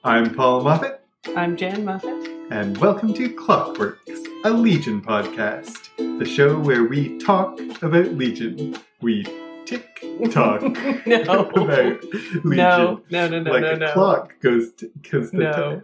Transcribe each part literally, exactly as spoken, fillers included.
I'm Paul Moffat. I'm Jan Moffat. And welcome to Clockworks, a Legion podcast. The show where we talk about Legion. We tick-tock no. about Legion. No, no, no, no, like no, a no. clock goes to, goes to No. time.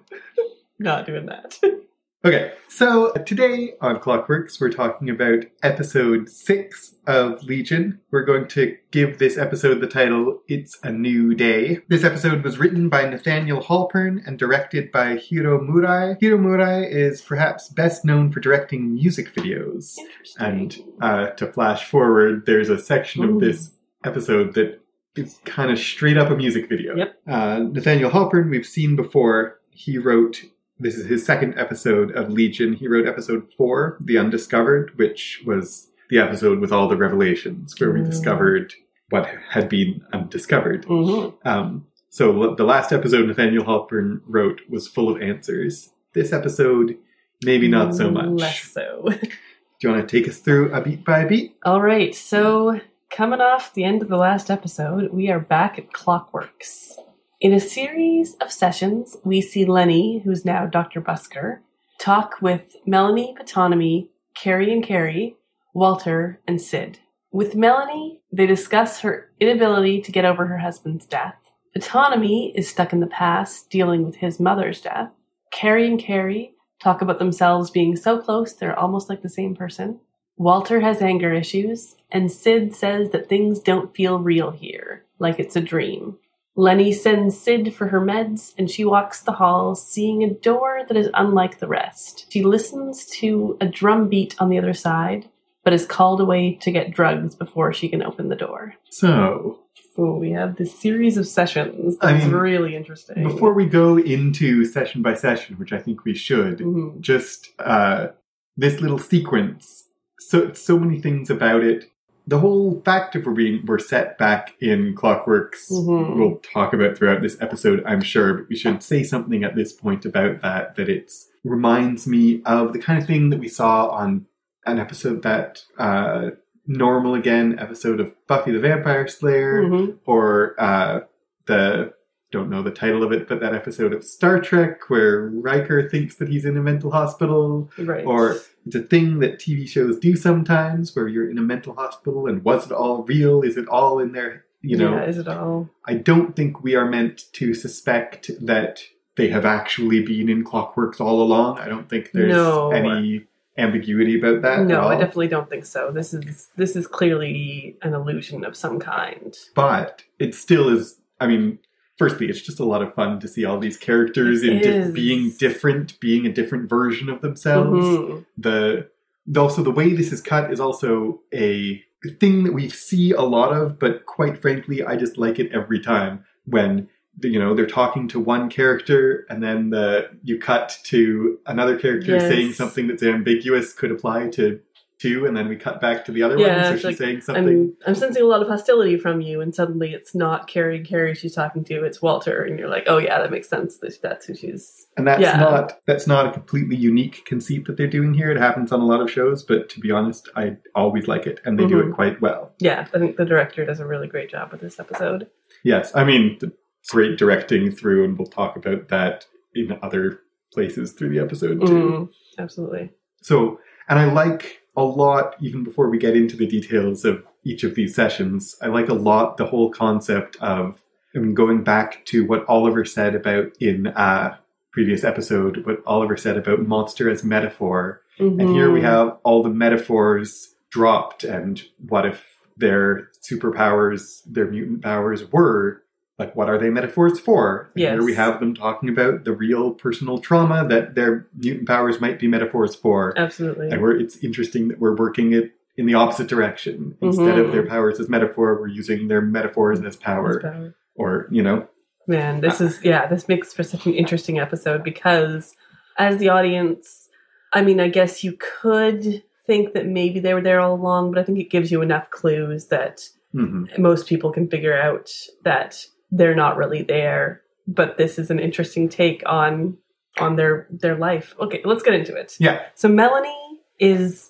Not doing that. Okay, so today on Clockworks, we're talking about episode six of Legion. We're going to give this episode the title, It's a New Day. This episode was written by Nathaniel Halpern and directed by Hiro Murai. Hiro Murai is perhaps best known for directing music videos. Interesting. And uh, to flash forward, there's a section Ooh. of this episode that is kind of straight up a music video. Yep. Uh, Nathaniel Halpern, we've seen before. He wrote... This is his second episode of Legion. He wrote episode four, The Undiscovered, which was the episode with all the revelations, where we Mm. discovered what had been undiscovered. Mm-hmm. Um, so the last episode Nathaniel Halpern wrote was full of answers. This episode, maybe not so much. Less so. Do you want to take us through a beat by beat? All right, so coming off the end of the last episode, we are back at Clockworks. In a series of sessions, we see Lenny, who's now Doctor Busker, talk with Melanie, Ptonomy, Carrie and Carrie, Walter, and Sid. With Melanie, they discuss her inability to get over her husband's death. Ptonomy is stuck in the past, dealing with his mother's death. Carrie and Carrie talk about themselves being so close they're almost like the same person. Walter has anger issues, and Sid says that things don't feel real here, like it's a dream. Lenny sends Sid for her meds, and she walks the halls, seeing a door that is unlike the rest. She listens to a drum beat on the other side, but is called away to get drugs before she can open the door. So, So we have this series of sessions I that's mean, really interesting. before we go into session by session, which I think we should, Mhm. just uh, this little sequence, so so many things about it. The whole fact of we're being we're set back in Clockworks, Mhm. we'll talk about throughout this episode, I'm sure, but we should say something at this point about that, that it reminds me of the kind of thing that we saw on an episode that, uh, Normal Again episode of Buffy the Vampire Slayer, Mhm. or uh, the, don't know the title of it, but that episode of Star Trek where Riker thinks that he's in a mental hospital, Right. or it's a thing that T V shows do sometimes where you're in a mental hospital and was it all real? Is it all in there? You know, yeah, is it all? I don't think we are meant to suspect that they have actually been in Clockworks all along. I don't think there's No. any ambiguity about that at No, all. I definitely don't think so. This is this is clearly an illusion of some kind. But it still is, I mean, firstly, it's just a lot of fun to see all these characters It in di- is. being different, being a different version of themselves. Mhm. The also the way this is cut is also a thing that we see a lot of, but quite frankly, I just like it every time when you know they're talking to one character and then the you cut to another character Yes. saying something that's ambiguous could apply to two, and then we cut back to the other Yeah, one, so it's she's like, saying something. I'm, I'm sensing a lot of hostility from you, and suddenly it's not Carrie Carrie she's talking to, it's Walter, and you're like, oh yeah, that makes sense. That- That's who she's... And that's Yeah. not that's not a completely unique conceit that they're doing here. It happens on a lot of shows, but to be honest, I always like it, and they do Mhm. it quite well. Yeah, I think the director does a really great job with this episode. Yes, I mean, the great directing through, and we'll talk about that in other places through the episode too. Mm, absolutely. So, and I like a lot, even before we get into the details of each of these sessions, I like a lot the whole concept of, I mean, going back to what Oliver said about in a previous episode, what Oliver said about monster as metaphor. And here we Mhm. have all the metaphors dropped, and what if their superpowers, their mutant powers were, like, what are they metaphors for? And Yes. here we have them talking about the real personal trauma that their mutant powers might be metaphors for. Absolutely. And we're, it's interesting that we're working it in the opposite direction. Instead of Mhm. their powers as metaphor, we're using their metaphors as power. His power. Or, you know, Man, this is, yeah, this makes for such an interesting episode because as the audience, I mean, I guess you could think that maybe they were there all along, but I think it gives you enough clues that mhm. most people can figure out that they're not really there. But this is an interesting take on on their their life. Okay, let's get into it. Yeah. So Melanie is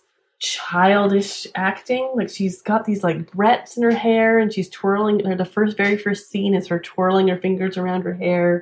childish acting. Like, she's got these like barrettes in her hair and she's twirling her. The first, very first scene is her twirling her fingers around her hair.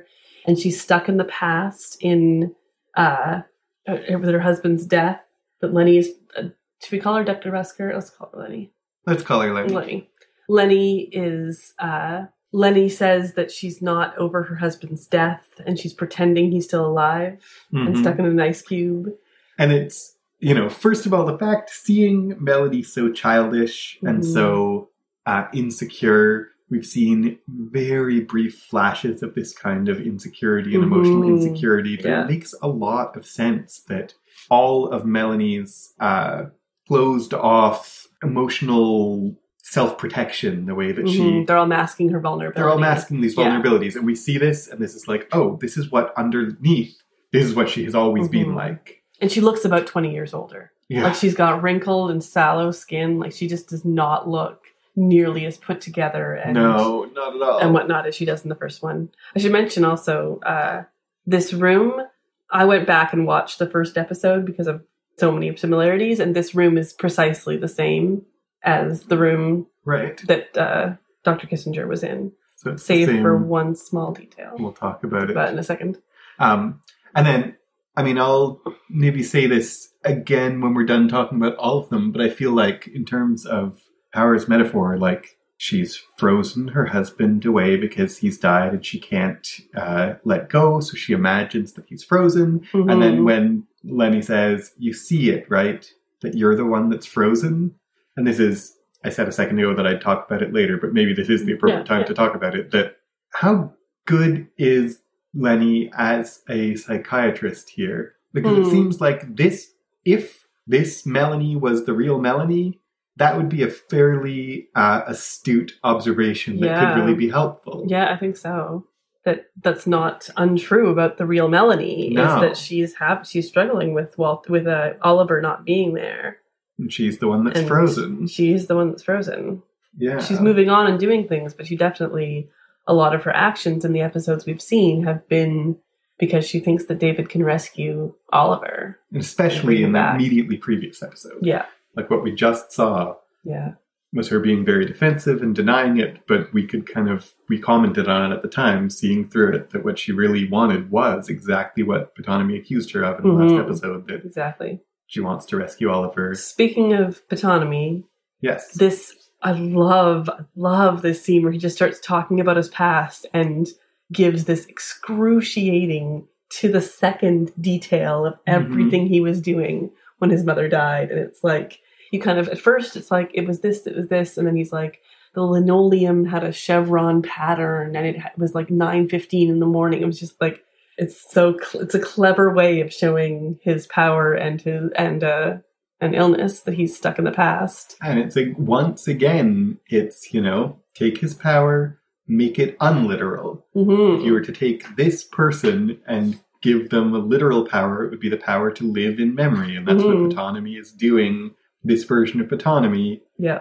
and she's stuck in the past in uh, with her husband's death. That Lenny is. Uh, should we call her Doctor Busker? Let's call her Lenny. Let's call her Lenny. Lenny. Lenny is. Uh, Lenny says that she's not over her husband's death, and she's pretending he's still alive mm-hmm. and stuck in an ice cube. And it's, you know, first of all, the fact seeing Melody so childish mm-hmm. and so uh, insecure. We've seen very brief flashes of this kind of insecurity and mm-hmm. emotional insecurity, but yeah. it makes a lot of sense that all of Melanie's uh, closed off emotional self-protection, the way that mm-hmm. she... They're all masking her vulnerabilities. They're all masking these vulnerabilities. Yeah. And we see this, and this is like, oh, this is what underneath, this is what she has always mm-hmm. been like. And she looks about twenty years older. Yeah. Like, she's got wrinkled and sallow skin. Like, she just does not look nearly as put together and no, not at all. And whatnot as she does in the first one. I should mention also, uh, this room, I went back and watched the first episode because of so many similarities, and this room is precisely the same as the room right. that uh, Doctor Kissinger was in. So it's save same... for one small detail. We'll talk about it. About in a second. Um, and then, I mean, I'll maybe say this again when we're done talking about all of them, but I feel like in terms of Power's metaphor, like, she's frozen her husband away because he's died and she can't uh, let go, so she imagines that he's frozen. Mm-hmm. And then when Lenny says, you see it, right? That you're the one that's frozen. And this is, I said a second ago that I'd talk about it later, but maybe this is the appropriate yeah, time yeah. to talk about it. That how good is Lenny as a psychiatrist here? Because mm. it seems like this, if this Melanie was the real Melanie, that would be a fairly uh, astute observation that yeah. could really be helpful. Yeah, I think so. That that's not untrue about the real Melanie. No. Is that she's ha- she's struggling with Walt with uh, Oliver not being there, and she's the one that's and frozen. She's the one that's frozen. Yeah, she's moving on and doing things, but she definitely a lot of her actions in the episodes we've seen have been because she thinks that David can rescue Oliver, and especially in the immediately previous episode. Yeah. Like what we just saw yeah. was her being very defensive and denying it, but we could kind of, we commented on it at the time, seeing through it, that what she really wanted was exactly what Ptonomy accused her of in mm-hmm. the last episode. That exactly. She wants to rescue Oliver. Speaking of Ptonomy, yes. This, I love, love this scene where he just starts talking about his past and gives this excruciating to the second detail of everything mm-hmm. he was doing when his mother died. And it's like, you kind of, at first, it's like, it was this, it was this, and then he's like, the linoleum had a chevron pattern, and it was like nine fifteen in the morning. It was just like, it's so, cl- it's a clever way of showing his power and his, and, uh, an illness that he's stuck in the past. And it's like, once again, it's, you know, take his power, make it unliteral. Mm-hmm. If you were to take this person and give them a literal power, it would be the power to live in memory. And that's mm-hmm. what Ptonomy is doing. This version of Ptonomy yeah.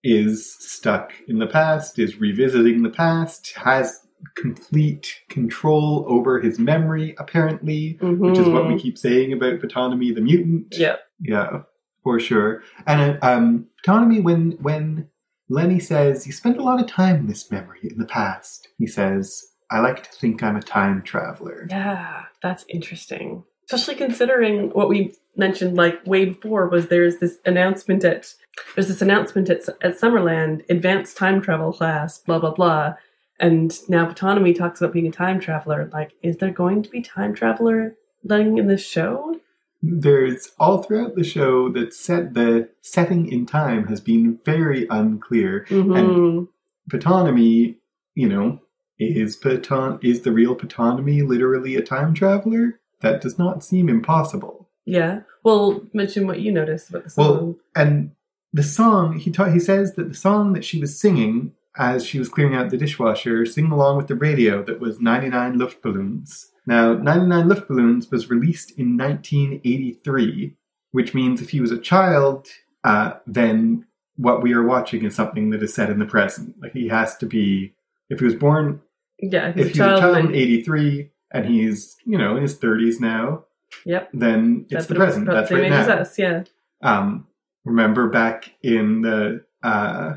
is stuck in the past, is revisiting the past, has complete control over his memory, apparently, mm-hmm. which is what we keep saying about Ptonomy the mutant. Yeah. Yeah, for sure. And uh, um, Ptonomy, when, when Lenny says, you spent a lot of time in this memory in the past, he says, I like to think I'm a time traveler. Yeah, that's interesting. Especially considering what we mentioned, like way before, was there's this announcement at there's this announcement at at Summerland, advanced time travel class, blah blah blah, and now Ptonomy talks about being a time traveler. Like, is there going to be time traveler thing in this show? There's all throughout the show that set the setting in time has been very unclear, mm-hmm. and Ptonomy, you know, is Pton is the real Ptonomy literally a time traveler? That does not seem impossible. Yeah. Well, mention what you noticed about the song. Well, and the song, he ta- he says that the song that she was singing as she was clearing out the dishwasher, singing along with the radio, that was ninety-nine Luftballons. Now, ninety-nine Luftballons was released in nineteen eighty-three, which means if he was a child, uh, then what we are watching is something that is set in the present. Like, he has to be, if he was born, yeah, if he's a child, a child in eighty-three, and he's, you know, in his thirties now, yep, then it's That's the present. That's right now. Us, yeah. Um, remember back in the uh,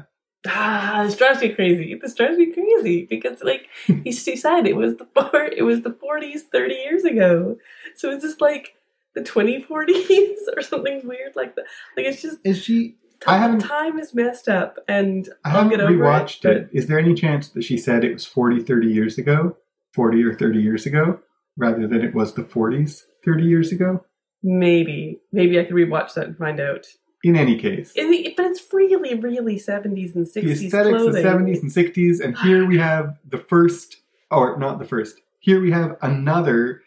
Ah, this drives me crazy. This drives me crazy because, like, he, she said it was the four, it was the forties thirty years ago. So it's just like the twenty forties or something weird like that. Like it's just Is she? I haven't. Time is messed up, and I I'll haven't get over rewatched it. it. Is there any chance that she said it was forty, thirty years ago, forty or thirty years ago, rather than it was the forties thirty years ago? Maybe, maybe I could rewatch that and find out. In any case. It, but it's really, really seventies and sixties The aesthetics clothing. of seventies and sixties, and here we have the first, or not the first, here we have another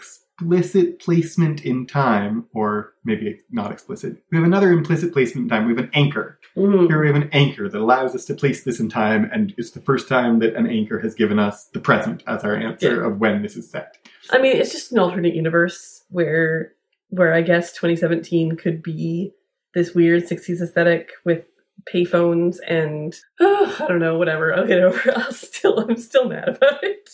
explicit placement in time, or maybe not explicit. We have another implicit placement in time. We have an anchor. Mm-hmm. Here we have an anchor that allows us to place this in time, and it's the first time that an anchor has given us the present as our answer Yeah. of when this is set. I mean, it's just an alternate universe where, where I guess twenty seventeen could be this weird sixties aesthetic with payphones and oh, I don't know, whatever. I'll get over it. I'll still, I'm still mad about it.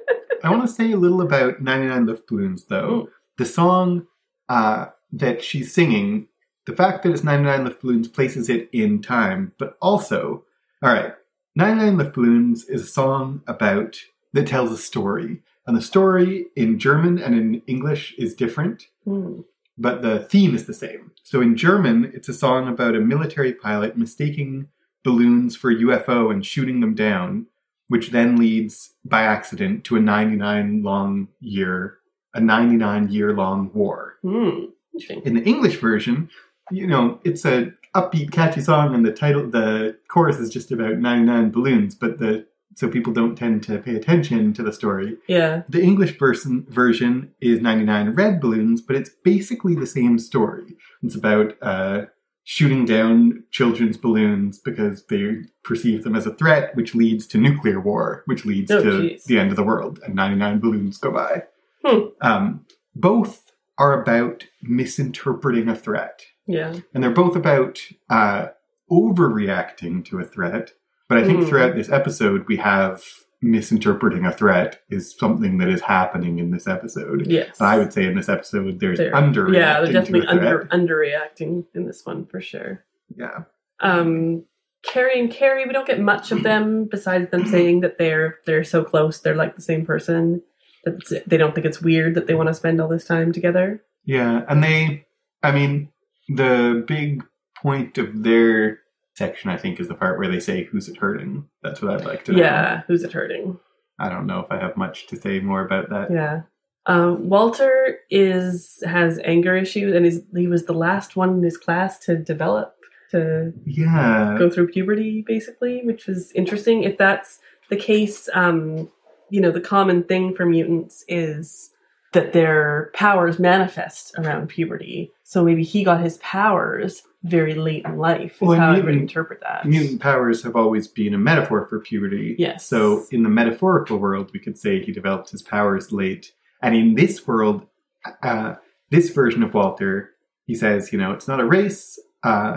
I want to say a little about ninety-nine Luftballons, though. Mm. The song uh, that she's singing, the fact that it's ninety-nine Luftballons places it in time, but also, all right, ninety-nine Luftballons is a song about, that tells a story. And the story in German and in English is different, Mm. but the theme is the same. So in German, it's a song about a military pilot mistaking balloons for a U F O and shooting them down, which then leads by accident to a ninety-nine long year, a ninety-nine year long war. Mm. Interesting. In the English version, you know, it's a upbeat, catchy song, and the title, the chorus is just about ninety-nine balloons, but the so people don't tend to pay attention to the story. Yeah. The English version version is ninety-nine red balloons, but it's basically the same story. It's about uh, shooting down children's balloons because they perceive them as a threat, which leads to nuclear war, which leads Oh, to geez. the end of the world, and ninety-nine balloons go by. Hmm. Um, both are about misinterpreting a threat. Yeah. And they're both about uh, overreacting to a threat. But I think Mm. throughout this episode, we have misinterpreting a threat is something that is happening in this episode. Yes. And I would say in this episode, there's They're- underreacting Yeah, they're definitely to a threat. under underreacting in this one for sure. Yeah. Um, Carrie and Carrie, we don't get much of them besides them saying that they're they're so close, they're like the same person. That it's- they don't think it's weird that they want to spend all this time together. Yeah, and they, I mean, the big point of their section, I think, is the part where they say, who's it hurting? That's what I'd like to know. Yeah, who's it hurting? I don't know if I have much to say more about that. Yeah. Um, Walter is has anger issues, and is he was the last one in his class to develop, to Yeah. go through puberty, basically, which is interesting. If that's the case, um, you know, the common thing for mutants is that their powers manifest around puberty. So maybe he got his powers very late in life, is Well, how I mutant- would interpret that. Mutant powers have always been a metaphor for puberty. Yes. So in the metaphorical world, we could say he developed his powers late. And in this world, uh, this version of Walter, he says, you know, it's not a race. Uh,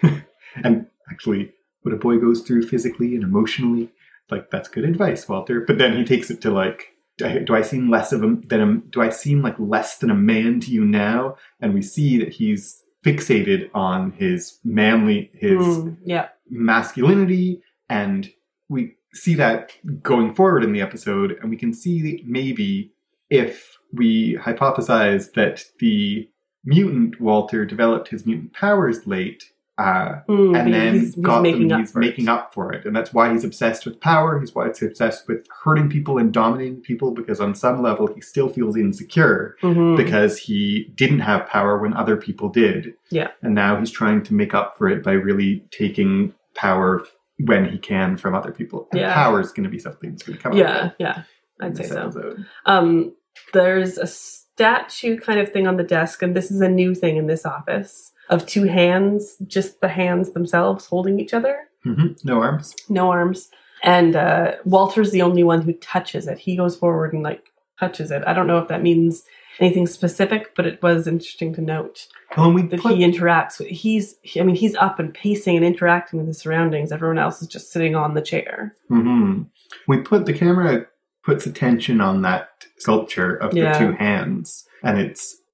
and actually, what a boy goes through physically and emotionally, like, that's good advice, Walter. But then he takes it to, like, do I, do I seem less of a, than a, do I seem like less than a man to you now? And we see that he's fixated on his manly, his Mm, yeah. masculinity, and we see that going forward in the episode, and we can see maybe if we hypothesize that the mutant Walter developed his mutant powers late, uh, Mm, and he- then he's- he's got making them, up he's for it. making up for it. And that's why he's obsessed with power. He's why he's obsessed with hurting people and dominating people, because on some level he still feels insecure Mhm. because he didn't have power when other people did. Yeah. And now he's trying to make up for it by really taking power when he can from other people. And Yeah. power is going to be something that's going to come Yeah, out yeah. in I'd say this so. episode. Um, there's a statue kind of thing on the desk, and this is a new thing in this office, of two hands, just the hands themselves holding each other, hmm No arms. no arms. And uh, Walter's the only one who touches it. He goes forward and like touches it. I don't know if that means anything specific, but it was interesting to note Well, and we that put, he interacts with. He's, I mean, he's up and pacing and interacting with his surroundings. Everyone else is just sitting on the chair. mhm. we put the camera puts attention on that sculpture of Yeah. the two hands, and it's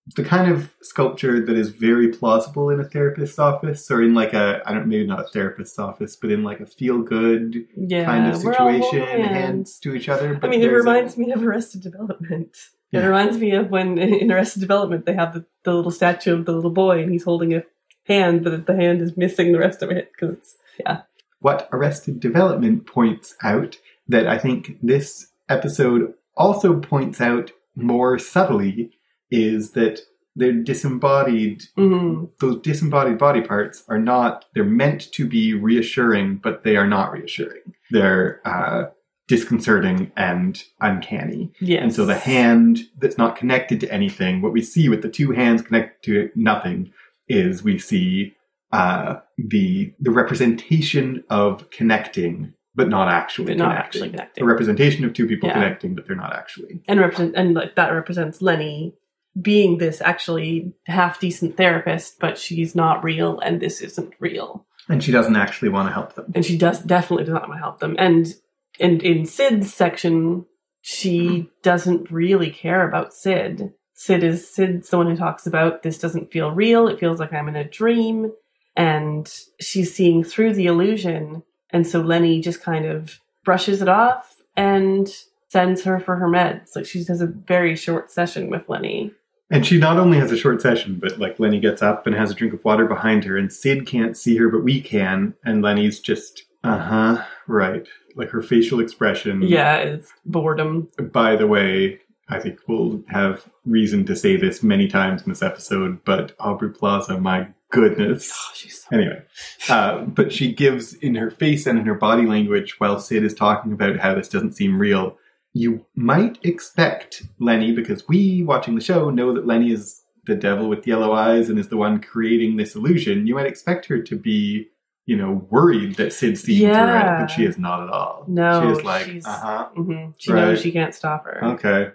the kind of sculpture that is very plausible in a therapist's office, or in like a, I don't maybe not a therapist's office, but in like a feel-good yeah, kind of we're all situation, holding hands. hands to each other. I But mean, it there's reminds a, me of Arrested Development. Yeah. It reminds me of when in Arrested Development they have the, the little statue of the little boy and he's holding a hand, but the hand is missing the rest of it because it's, yeah. What Arrested Development points out that I think this episode also points out more subtly is that they're disembodied, Mm-hmm. those disembodied body parts are not, they're meant to be reassuring, but they are not reassuring. They're uh, disconcerting and uncanny. Yes. And so the hand that's not connected to anything, what we see with the two hands connected to nothing is we see uh, the the representation of connecting, but not actually But not connecting. actually connecting. A representation of two people Yeah. connecting, but they're not actually. And represent and like that represents Lenny being this actually half decent therapist, but she's not real, and this isn't real. And she doesn't actually want to help them. And she does definitely does not want to help them. And and in Sid's section, she doesn't really care about Sid. Sid is Sid's the one who talks about this doesn't feel real. It feels like I'm in a dream, and she's seeing through the illusion. And so Lenny just kind of brushes it off and sends her for her meds. Like she has a very short session with Lenny. And she not only has a short session, but like Lenny gets up and has a drink of water behind her, and Sid can't see her, but we can. And Lenny's just, uh-huh, right. Like her facial expression. Yeah, it's boredom. By the way, I think we'll have reason to say this many times in this episode, but Aubrey Plaza, my goodness. Oh, she's so Anyway, uh, but she gives in her face and in her body language while Sid is talking about how this doesn't seem real. You might expect Lenny, because we, watching the show, know that Lenny is the devil with yellow eyes and is the one creating this illusion. You might expect her to be, you know, worried that Sid's seeing through it, Yeah. but she is not at all. No, she is like, she's- uh-huh, Mm-hmm. She Right. knows she can't stop her. okay.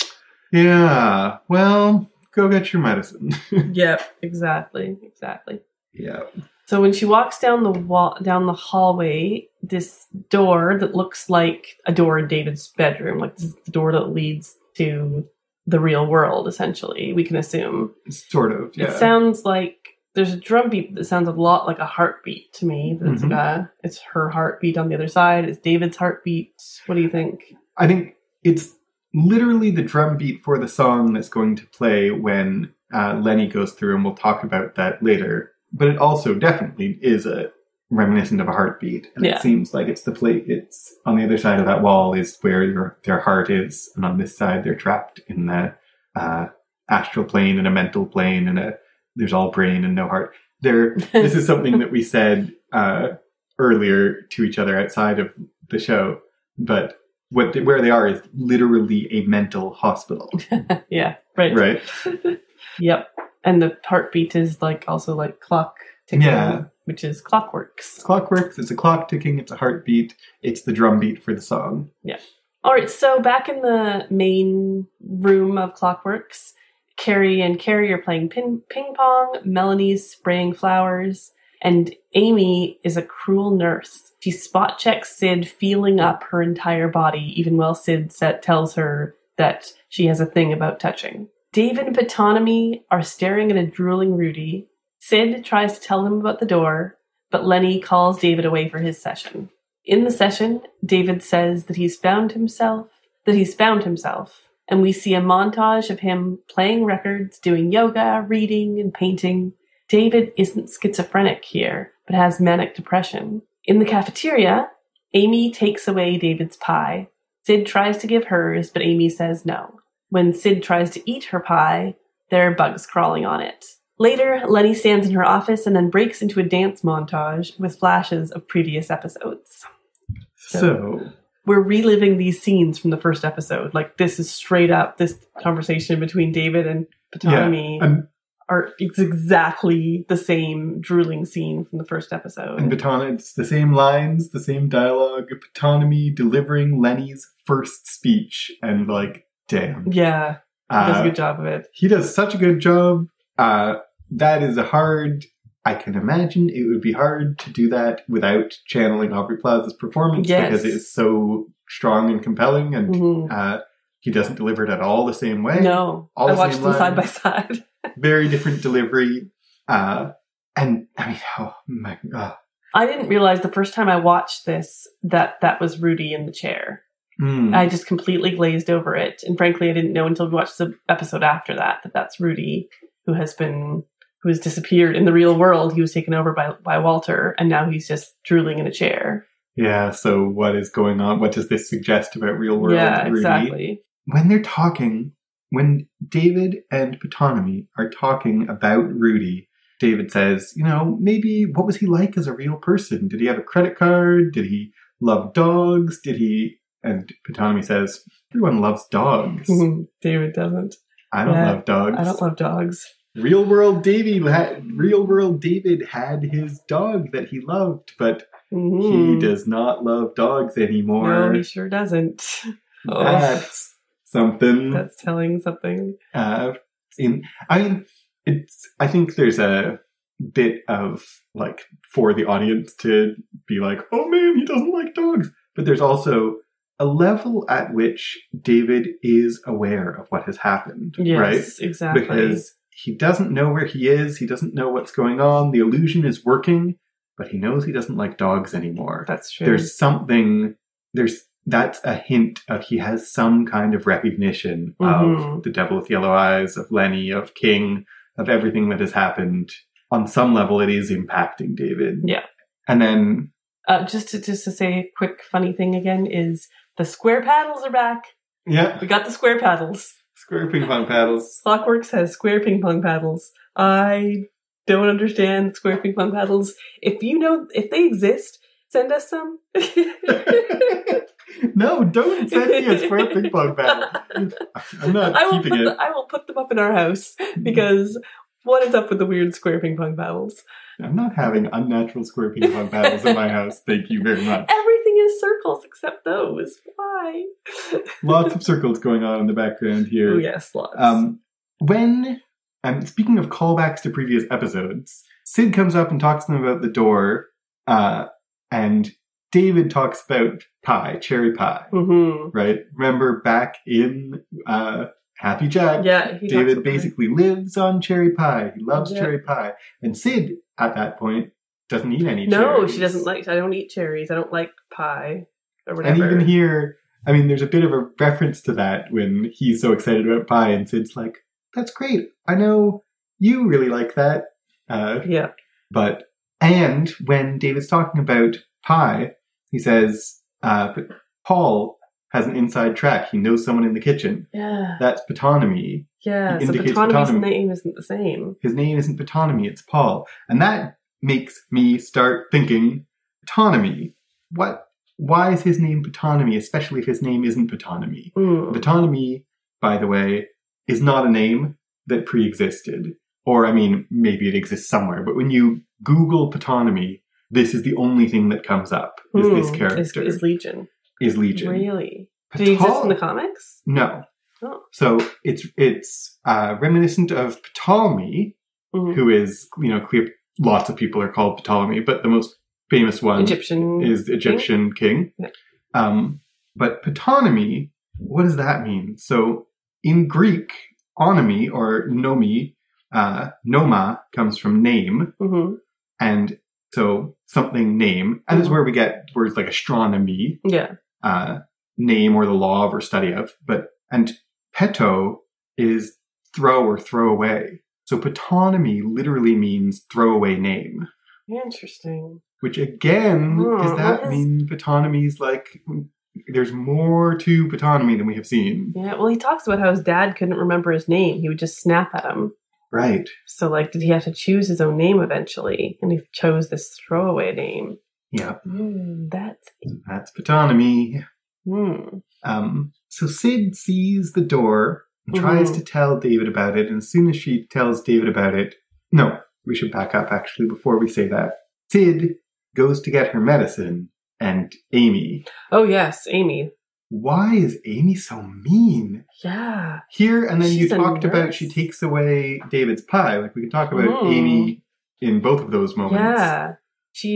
Yeah, well, go get your medicine. Yep, exactly, exactly. Yeah. So when she walks down the wall, down the hallway, this door that looks like a door in David's bedroom, like this is the door that leads to the real world, essentially, we can assume. Sort of, yeah. It sounds like there's a drum beat that sounds a lot like a heartbeat to me. It's Mhm. like a, it's her heartbeat on the other side. It's David's heartbeat. What do you think? I think it's literally the drum beat for the song that's going to play when uh, Lenny goes through, and we'll talk about that later. But it also definitely is a reminiscent of a heartbeat. And Yeah. it seems like it's the plate, it's on the other side of that wall is where your, their heart is. And on this side, they're trapped in the uh, astral plane and a mental plane, and a, there's all brain and no heart. There, this is something that we said uh, earlier to each other outside of the show. But what they, where they are is literally a mental hospital, Yeah, right. right? Yep. And the heartbeat is like also like clock ticking, Yeah. which is Clockworks. Clockworks, it's a clock ticking, it's a heartbeat, it's the drum beat for the song. All right, so back in the main room of Clockworks, Carrie and Carrie are playing ping, ping pong, Melanie's spraying flowers, and Amy is a cruel nurse. She spot checks Sid feeling up her entire body, even while Sid set, tells her that she has a thing about touching. David and Ptonomy are staring at a drooling Rudy. Sid tries to tell them about the door, but Lenny calls David away for his session. In the session, David says that he's found himself, that he's found himself, and we see a montage of him playing records, doing yoga, reading, and painting. David isn't schizophrenic here, but has manic depression. In the cafeteria, Amy takes away David's pie. Sid tries to give hers, but Amy says no. When Sid tries to eat her pie, there are bugs crawling on it. Later, Lenny stands in her office and then breaks into a dance montage with flashes of previous episodes. So, So- We're reliving these scenes from the first episode. Like, this is straight up, this conversation between David and Ptonomy and, are it's exactly the same drooling scene from the first episode. and Baton, it's the same lines, the same dialogue, Ptonomy delivering Lenny's first speech, and like, damn. Yeah, he does Uh, a good job of it. He does such a good job. Uh, that is a hard, I can imagine it would be hard to do that without channeling Aubrey Plaza's performance Yes. because it is so strong and compelling, and Mhm. uh, He doesn't deliver it at all the same way. No, all I the watched same them side by lines. side. Very different delivery. Uh, very different delivery. Uh, and I mean, oh my God. I didn't realize the first time I watched this that that was Rudy in the chair. Mm. I just completely glazed over it. And frankly, I didn't know until we watched the episode after that that that's Rudy, who has been, who has disappeared in the real world. He was taken over by, by Walter, and now he's just drooling in a chair. Yeah, so what is going on? What does this suggest about real world Yeah, Rudy? exactly. When they're talking, when David and Ptonomy are talking about Rudy, David says, you know, maybe what was he like as a real person? Did he have a credit card? Did he love dogs? Did he... And Ptonomy says, everyone loves dogs. David doesn't. I don't Yeah, love dogs. I don't love dogs. Real world David had, real world David had his dog that he loved, but Mm-hmm. he does not love dogs anymore. No, he sure doesn't. Oh, That's something. that's telling something. Uh, in, I mean, it's. I think there's a bit of like for the audience to be like, "Oh man, he doesn't like dogs," but there's also a level at which David is aware of what has happened, Yes, right? exactly. Because he doesn't know where he is. He doesn't know what's going on. The illusion is working, but he knows he doesn't like dogs anymore. That's true. There's something. There's. That's a hint of he has some kind of recognition Mhm. of the Devil with Yellow Eyes, of Lenny, of King, of everything that has happened. On some level, it is impacting David. Yeah. And then... Uh, just to just to say a quick funny thing again is the square paddles are back. Yeah. We got the square paddles. Square ping pong paddles. Clockworks has square ping pong paddles. I don't understand square ping pong paddles. If you know, if they exist, send us some. No, don't send me a square ping pong paddle. I'm not I will keeping put it. the, I will put them up in our house because what is up with the weird square ping pong paddles? I'm not having unnatural square ping pong paddles in my house. Thank you very much. Everything is circles except those. Why? Lots of circles going on in the background here. Oh yes, lots. Um, when, um, speaking of callbacks to previous episodes, Sid comes up and talks to them about the door, uh, and David talks about pie, cherry pie, mm-hmm. right? Remember back in uh, Happy Jack, Yeah, he talks David about basically lives on cherry pie. He loves Yeah. cherry pie. And Sid, at that point, doesn't eat any No, cherries. she doesn't like. I don't eat cherries. I don't like pie or And whatever. even here, I mean, there's a bit of a reference to that when he's so excited about pie, and Sid's like, "That's great. I know you really like that." Uh, Yeah. but and when David's talking about pie, he says, uh, "But Paul has an inside track. He knows someone in the kitchen. Yeah. That's Ptonomy. Yeah. He So indicates Ptonomy's Ptonomy. name isn't the same. His name isn't Ptonomy. It's Paul." And that makes me start thinking, Ptonomy. What? Why is his name Ptonomy, especially if his name isn't Ptonomy? Mm. Ptonomy, by the way, is not a name that pre-existed. Or, I mean, maybe it exists somewhere, but when you Google Ptonomy, this is the only thing that comes up, is Mm. this Is, character, is Legion. is Legion. Really? Did he exist in the comics? No. Oh. So it's it's uh, reminiscent of Ptolemy, Mhm. who is, you know, clear, lots of people are called Ptolemy, but the most famous one Egyptian. is the Egyptian king. Yeah. Um, but Ptonomy, what does that mean? So in Greek, onomy or nomi, uh, noma comes from name, Mm-hmm. and so something name, and this is where we get words like astronomy, Yeah. uh, name or the law of or study of, but, and peto is throw or throw away. So Ptonomy literally means throwaway name. Interesting. Which again, Hmm, does that what is- mean Ptonomy's like, there's more to Ptonomy than we have seen? Yeah. Well, he talks about how his dad couldn't remember his name. He would just snap at him. Right. So, like, did he have to choose his own name eventually? And he chose this throwaway name. Yeah. Mm, that's. That's Ptonomy. Mm. Um, so Sid sees the door and tries Mhm. to tell David about it. And as soon as she tells David about it, no, we should back up actually before we say that. Sid goes to get her medicine and Amy. Oh, yes, Amy. Why is Amy so mean? Yeah. Here, and then She's you a talked about nurse. she takes away David's pie. Like, we can talk about Mm. Amy in both of those moments. Yeah. She's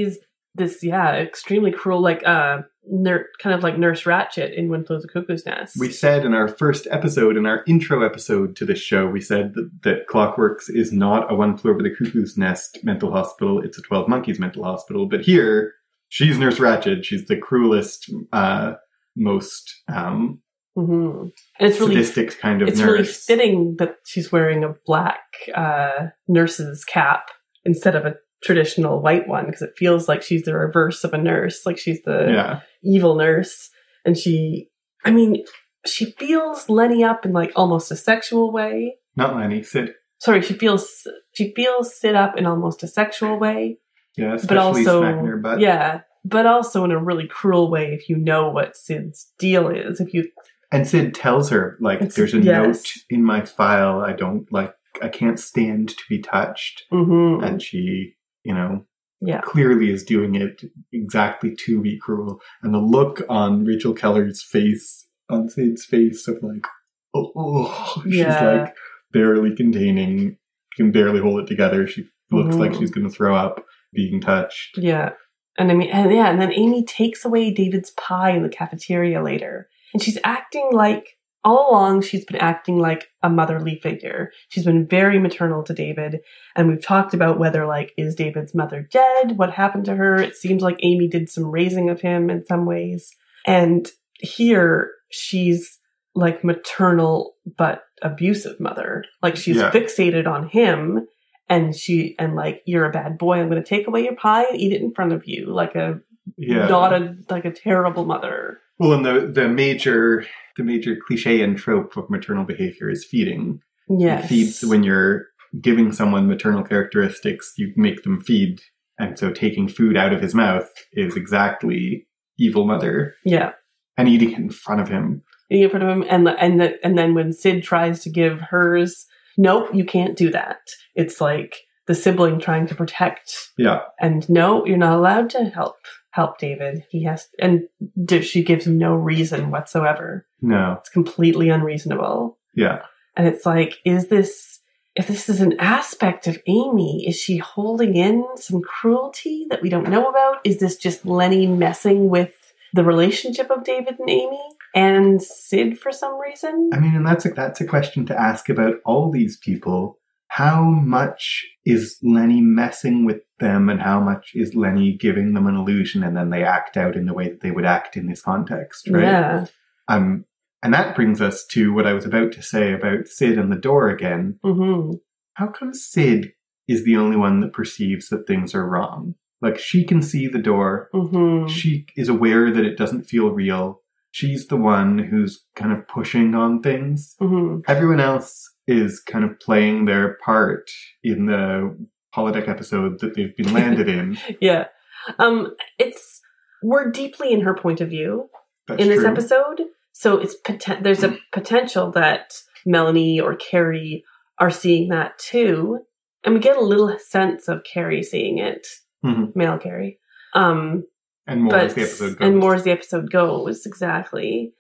this, yeah, extremely cruel, like, uh, ner- kind of like Nurse Ratched in One Flew Over the Cuckoo's Nest. We said in our first episode, in our intro episode to this show, we said that, that Clockworks is not a One Flew Over the Cuckoo's Nest mental hospital, it's a twelve Monkeys mental hospital. But here, she's Nurse Ratched. She's the cruelest, uh, most um, mm-hmm. and it's really, sadistic kind of it's nurse. It's really fitting that she's wearing a black uh, nurse's cap instead of a traditional white one, because it feels like she's the reverse of a nurse, like she's the yeah. evil nurse. And she, I mean, she feels Lenny up in like almost a sexual way. Not Lenny, Sid. Sorry, she feels she feels Sid up in almost a sexual way. Yeah, especially but also, smacking her butt. Yeah, but also in a really cruel way if you know what Sid's deal is. If you And Sid tells her, like, it's, there's a yes. note in my file, I don't, like, I can't stand to be touched. Mm-hmm. And she, you know, yeah. clearly is doing it exactly to be cruel. And the look on Rachel Keller's face, on Sid's face of like, oh, oh. she's yeah. like barely containing, can barely hold it together. She looks mm-hmm. like she's going to throw up being touched. Yeah. And I mean, and yeah, and then Amy takes away David's pie in the cafeteria later. And she's acting like, all along, she's been acting like a motherly figure. She's been very maternal to David. And we've talked about whether, like, is David's mother dead? What happened to her? It seems like Amy did some raising of him in some ways. And here, she's, like, maternal but abusive mother. Like, she's yeah. fixated on him. And she, and, like, you're a bad boy. I'm going to take away your pie and eat it in front of you. Like a, yeah. not a, like a terrible mother. Well, and the, the major... The major cliche and trope of maternal behavior is feeding. Yes. It feeds when you're giving someone maternal characteristics, you make them feed. And so taking food out of his mouth is exactly evil mother. Yeah. And eating it in front of him. Eating it in front of him. And, and, the, and then when Sid tries to give hers, nope, you can't do that. It's like the sibling trying to protect. Yeah. And no, you're not allowed to help. help David. He has, and she gives him no reason whatsoever. No. It's completely unreasonable. Yeah. And it's like, is this, if this is an aspect of Amy, is she holding in some cruelty that we don't know about? Is this just Lenny messing with the relationship of David and Amy and Sid for some reason? I mean, and that's a, that's a question to ask about all these people. How much is Lenny messing with them and how much is Lenny giving them an illusion and then they act out in the way that they would act in this context, right? Yeah. Um, and that brings us to what I was about to say about Sid and the door again. Mm-hmm. How come Sid is the only one that perceives that things are wrong? Like, she can see the door. Mm-hmm. She is aware that it doesn't feel real. She's the one who's kind of pushing on things. Mm-hmm. Everyone else is kind of playing their part in the holodeck episode that they've been landed in. Yeah. Um, it's, we're deeply in her point of view That's in this true. episode. So it's poten- there's a potential that Melanie or Carrie are seeing that too. And we get a little sense of Carrie seeing it. Mm-hmm. Male Carrie. Um, and more but, as the episode goes. And more as the episode goes, exactly.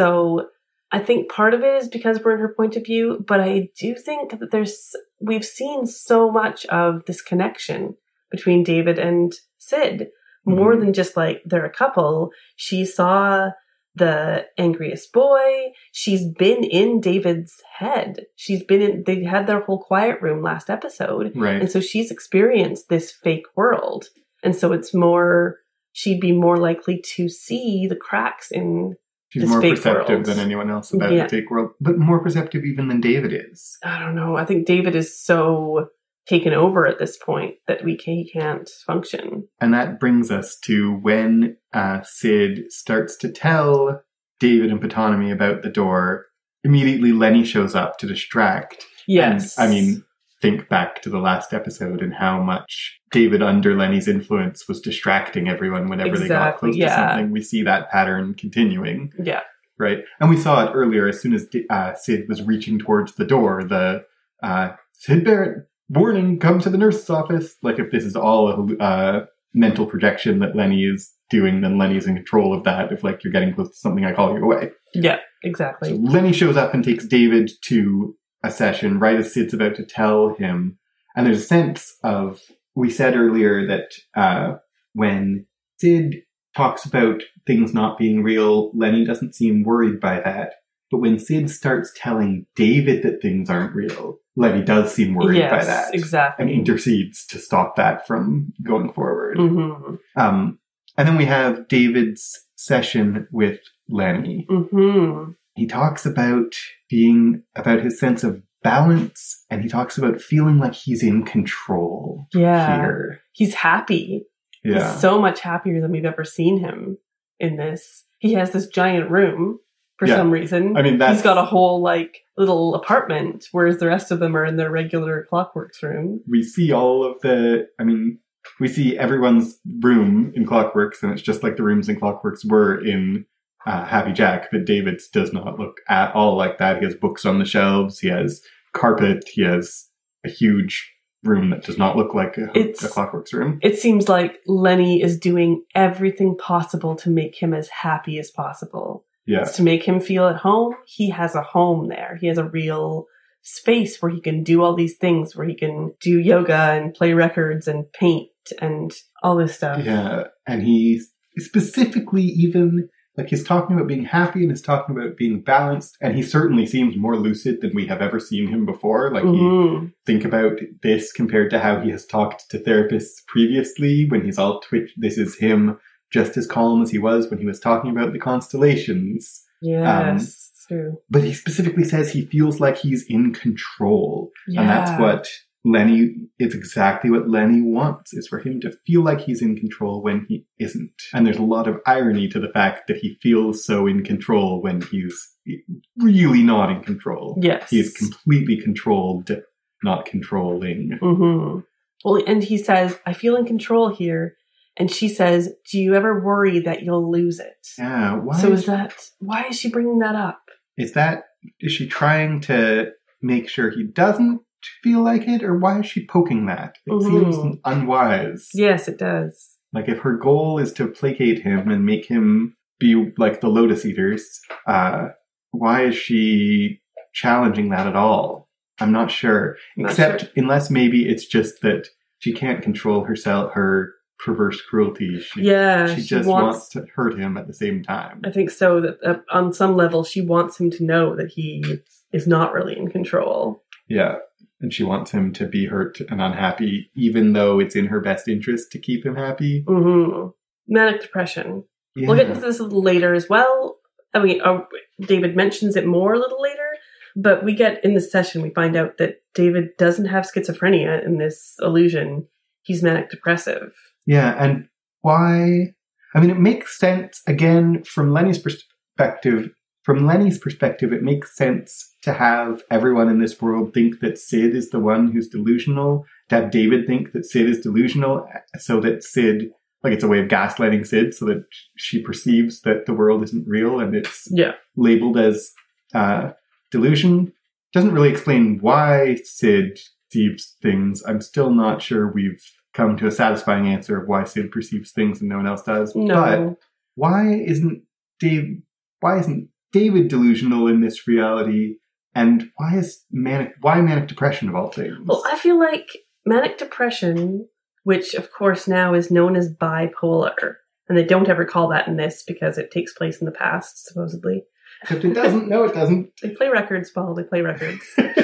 So I think part of it is because we're in her point of view, but I do think that there's, we've seen so much of this connection between David and Sid. More mm-hmm. than just like they're a couple. She saw the angriest boy. She's been in David's head. She's been in, they had their whole quiet room last episode. Right. And so she's experienced this fake world. And so it's more, she'd be more likely to see the cracks in She's this more fake perceptive world. than anyone else about Yeah. the fake world, but more perceptive even than David is. I don't know. I think David is so taken over at this point that we can, he can't function. And that brings us to when uh, Sid starts to tell David and Ptonomy about the door. Immediately, Lenny shows up to distract. Yes. And, I mean, think back to the last episode and how much David, under Lenny's influence, was distracting everyone whenever exactly, they got close yeah. to something. We see that pattern continuing. Yeah. Right? And we saw it earlier as soon as uh, Sid was reaching towards the door. The uh, Sid Barrett, warning, come to the nurse's office. Like, if this is all a uh, mental projection that Lenny is doing, then Lenny's in control of that. If, like, you're getting close to something, I call you away. Yeah, exactly. So Lenny shows up and takes David to a session right as Sid's about to tell him. And there's a sense of, we said earlier that uh, when Sid talks about things not being real, Lenny doesn't seem worried by that. But when Sid starts telling David that things aren't real, Lenny does seem worried yes, by that. Exactly. And intercedes to stop that from going forward. Mm-hmm. Um, and then we have David's session with Lenny. Mm-hmm. He talks about being, about his sense of balance, and he talks about feeling like he's in control yeah. here. He's happy. Yeah. He's so much happier than we've ever seen him in this. He has this giant room for yeah. some reason. I mean, that's... He's got a whole, like, little apartment, whereas the rest of them are in their regular Clockworks room. We see all of the, I mean, we see everyone's room in Clockworks, and it's just like the rooms in Clockworks were in uh, Happy Jack, but David's does not look at all like that. He has books on the shelves, he has carpet, he has a huge room that does not look like a, a Clockworks room. It seems like Lenny is doing everything possible to make him as happy as possible. Yeah. To make him feel at home. He has a home there. He has a real space where he can do all these things, where he can do yoga and play records and paint and all this stuff. Yeah. And he's specifically even, like, he's talking about being happy and he's talking about being balanced, and he certainly seems more lucid than we have ever seen him before. Like, mm-hmm. you think about this compared to how he has talked to therapists previously when he's all twitch. This is him just as calm as he was when he was talking about the constellations. Yes, um, true. But he specifically says he feels like he's in control. Yeah. And that's what Lenny, it's exactly what Lenny wants, is for him to feel like he's in control when he isn't. And there's a lot of irony to the fact that he feels so in control when he's really not in control. Yes. He is completely controlled, not controlling. Mm-hmm. Well, and he says, I feel in control here. And she says, do you ever worry that you'll lose it? Yeah. Why so is, is that, why is she bringing that up? Is that, is she trying to make sure he doesn't feel like it? Or why is she poking that? It mm-hmm. seems unwise. Yes, it does. Like, if her goal is to placate him and make him be like the Lotus Eaters, uh, why is she challenging that at all? I'm not sure. Not Except, sure. unless maybe it's just that she can't control herself, her perverse cruelty. She, yeah, she, she just wants, wants to hurt him at the same time. I think so. That uh, on some level, she wants him to know that he is not really in control. Yeah, and she wants him to be hurt and unhappy, even though it's in her best interest to keep him happy. Mm-hmm. Manic depression. Yeah. We'll get into this a little later as well. I mean, uh, David mentions it more a little later, but we get in this session, we find out that David doesn't have schizophrenia in this illusion. He's manic depressive. Yeah, and why? I mean, it makes sense, again, from Lenny's perspective. From Lenny's perspective, it makes sense to have everyone in this world think that Sid is the one who's delusional, to have David think that Sid is delusional, so that Sid, like, it's a way of gaslighting Sid, so that she perceives that the world isn't real and it's yeah. labeled as uh, delusion. Doesn't really explain why Sid perceives things. I'm still not sure we've come to a satisfying answer of why Sid perceives things and no one else does. No. But why isn't Dave? Why isn't David delusional in this reality? And why is manic? Why manic depression of all things? Well, I feel like manic depression, which of course now is known as bipolar, and they don't ever call that in this because it takes place in the past, supposedly. Except it doesn't. No, it doesn't. They play records, Paul. They play records.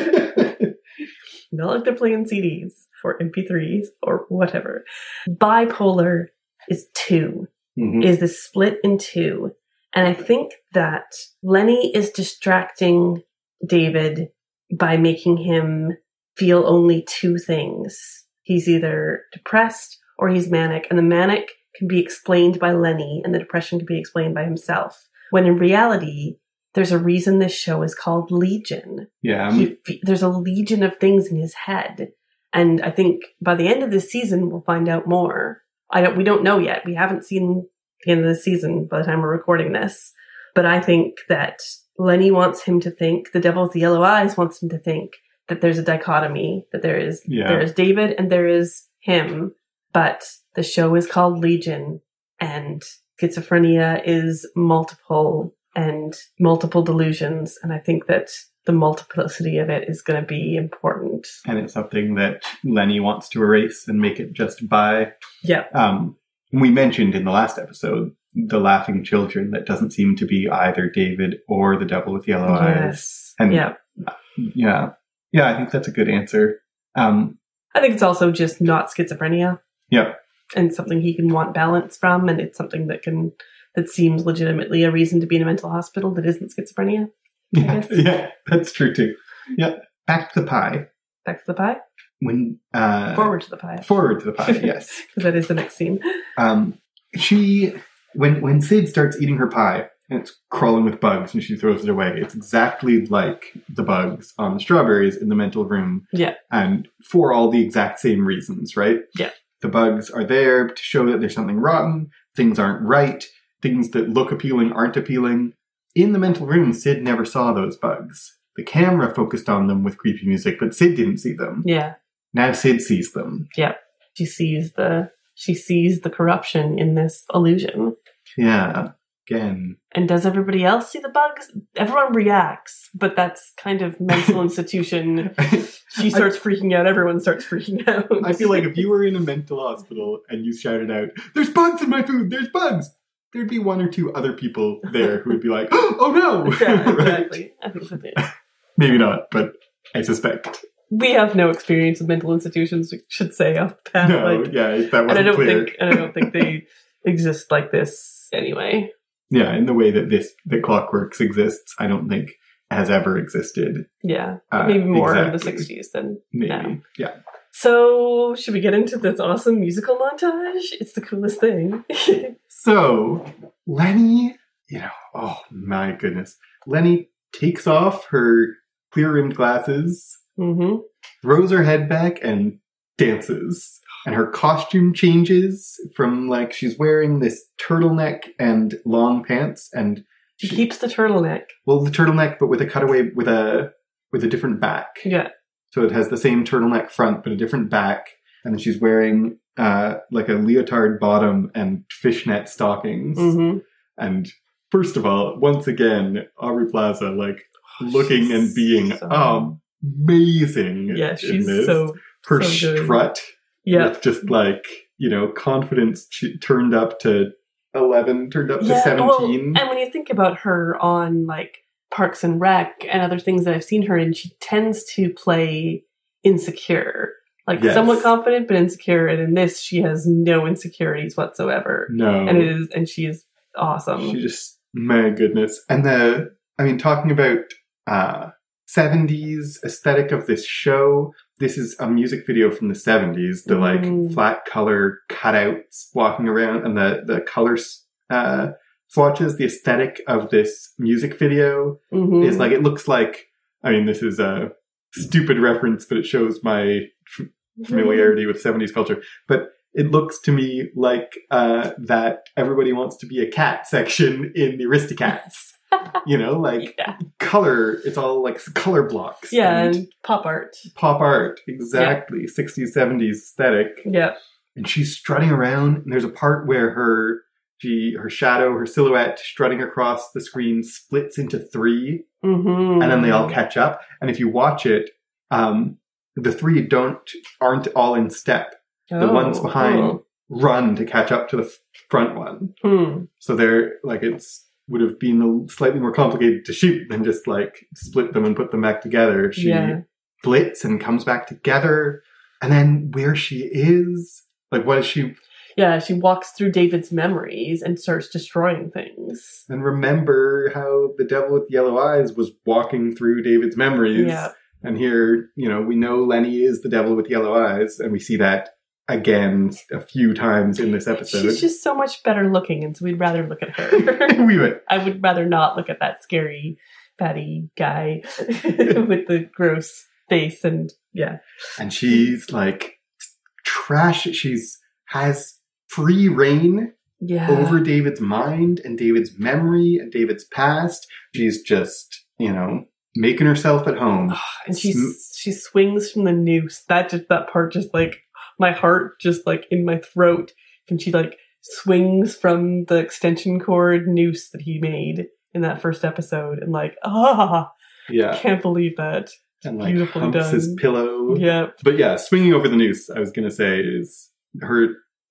Not like they're playing C Ds or M P threes or whatever. Bipolar is two, mm-hmm. is the split in two. And I think that Lenny is distracting David by making him feel only two things. He's either depressed or he's manic. And the manic can be explained by Lenny and the depression can be explained by himself. When in reality, there's a reason this show is called Legion. Yeah. He, there's a legion of things in his head. And I think by the end of this season, we'll find out more. I don't, we don't know yet. We haven't seen the end of the season by the time we're recording this. But I think that Lenny wants him to think, the devil with the yellow eyes wants him to think that there's a dichotomy, that there is, yeah. there is David and there is him. But the show is called Legion, and schizophrenia is multiple and multiple delusions. And I think that the multiplicity of it is going to be important. And it's something that Lenny wants to erase and make it just bi. Yeah. Um, we mentioned in the last episode the laughing children that doesn't seem to be either David or the devil with yellow eyes. Yes. And Yeah. yeah, yeah, I think that's a good answer. Um, I think it's also just not schizophrenia. yeah, And something he can want balance from, and it's something that can that seems legitimately a reason to be in a mental hospital that isn't schizophrenia. I yeah, guess. yeah, that's true too. Yeah, back to the pie. Back to the pie. When uh, Forward to the pie. forward to the pie, yes. Because that is the next scene. Um, she when when Sid starts eating her pie and it's crawling with bugs and she throws it away, it's exactly like the bugs on the strawberries in the mental room. Yeah. And for all the exact same reasons, right? Yeah. The bugs are there to show that there's something rotten, things aren't right, things that look appealing aren't appealing. In the mental room, Sid never saw those bugs. The camera focused on them with creepy music, but Sid didn't see them. Yeah. Now Sid sees them. Yeah. She sees the she sees the corruption in this illusion. Yeah. Again. And does everybody else see the bugs? Everyone reacts, but that's kind of mental institution. She starts freaking out, everyone starts freaking out. I feel like if you were in a mental hospital and you shouted out, "There's bugs in my food, there's bugs!" there'd be one or two other people there who would be like, "Oh no!" Yeah, Right? exactly. I think so too. Maybe not, but I suspect. We have no experience with mental institutions, we should say off the bat. No, like, yeah, if that and I wasn't don't clear. think and I don't think they exist like this anyway. Yeah, in the way that this that Clockworks exists, I don't think has ever existed. Yeah. Uh, Maybe more in the exactly. sixties than Maybe. now. Yeah. So, should we get into this awesome musical montage? It's the coolest thing. So, Lenny, you know, oh my goodness. Lenny takes off her clear-rimmed glasses, hmm throws her head back, and dances. And her costume changes from, like, she's wearing this turtleneck and long pants, and She keeps the turtleneck. well, the turtleneck, but with a cutaway, with a with a different back. Yeah. So it has the same turtleneck front, but a different back. And then she's wearing uh, like a leotard bottom and fishnet stockings. hmm And first of all, once again, Aubrey Plaza, like looking She's and being so- amazing. Yeah, in she's this. so, her so good. strut yeah. with just like, you know, confidence ch- turned up to eleven, turned up to Yeah, well, seventeen. and when you think about her on like Parks and Rec and other things that I've seen her in, she tends to play insecure, like Yes. somewhat confident but insecure. And in this, she has no insecurities whatsoever, no. and it is, and she is awesome. She just, my goodness. And the, I mean, talking about uh, seventies aesthetic of this show, this is a music video from the seventies. The like Mm. flat color cutouts walking around and the, the color uh, swatches, the aesthetic of this music video Mhm. is like, it looks like, I mean, this is a stupid reference, but it shows my f- familiarity with seventies culture. But it looks to me like uh, that everybody wants to be a cat section in the Aristocats. You know, like Yeah, color, it's all like color blocks. yeah, and and pop art. pop art. Exactly. sixties, seventies aesthetic. Yeah, And she's strutting around, and there's a part where her she her shadow, her silhouette strutting across the screen splits into three, hmm and then they all catch up. And if you watch it, um, the three don't aren't all in step. The ones behind run to catch up to the f- front one. Hmm. So they're like, it's would have been a slightly more complicated to shoot than just like split them and put them back together. She Yeah. splits and comes back together. And then where she is, like what is she, Yeah, she walks through David's memories and starts destroying things. and remember how the devil with yellow eyes was walking through David's memories. Yeah. And here, you know, we know Lenny is the devil with yellow eyes, and we see that again a few times in this episode. She's just so much better looking, and so we'd rather look at her. we would. I would rather not look at that scary, fatty guy with the gross face, and yeah. And she's like trash. She's has free reign Yeah. over David's mind and David's memory and David's past. She's just, you know, making herself at home. And she she swings from the noose. That just that part just like my heart just like in my throat. And she like swings from the extension cord noose that he made in that first episode, and like ah, Yeah. can't believe that. And like beautifully humps his done. pillow. Yeah. But yeah, swinging over the noose, I was going to say, is her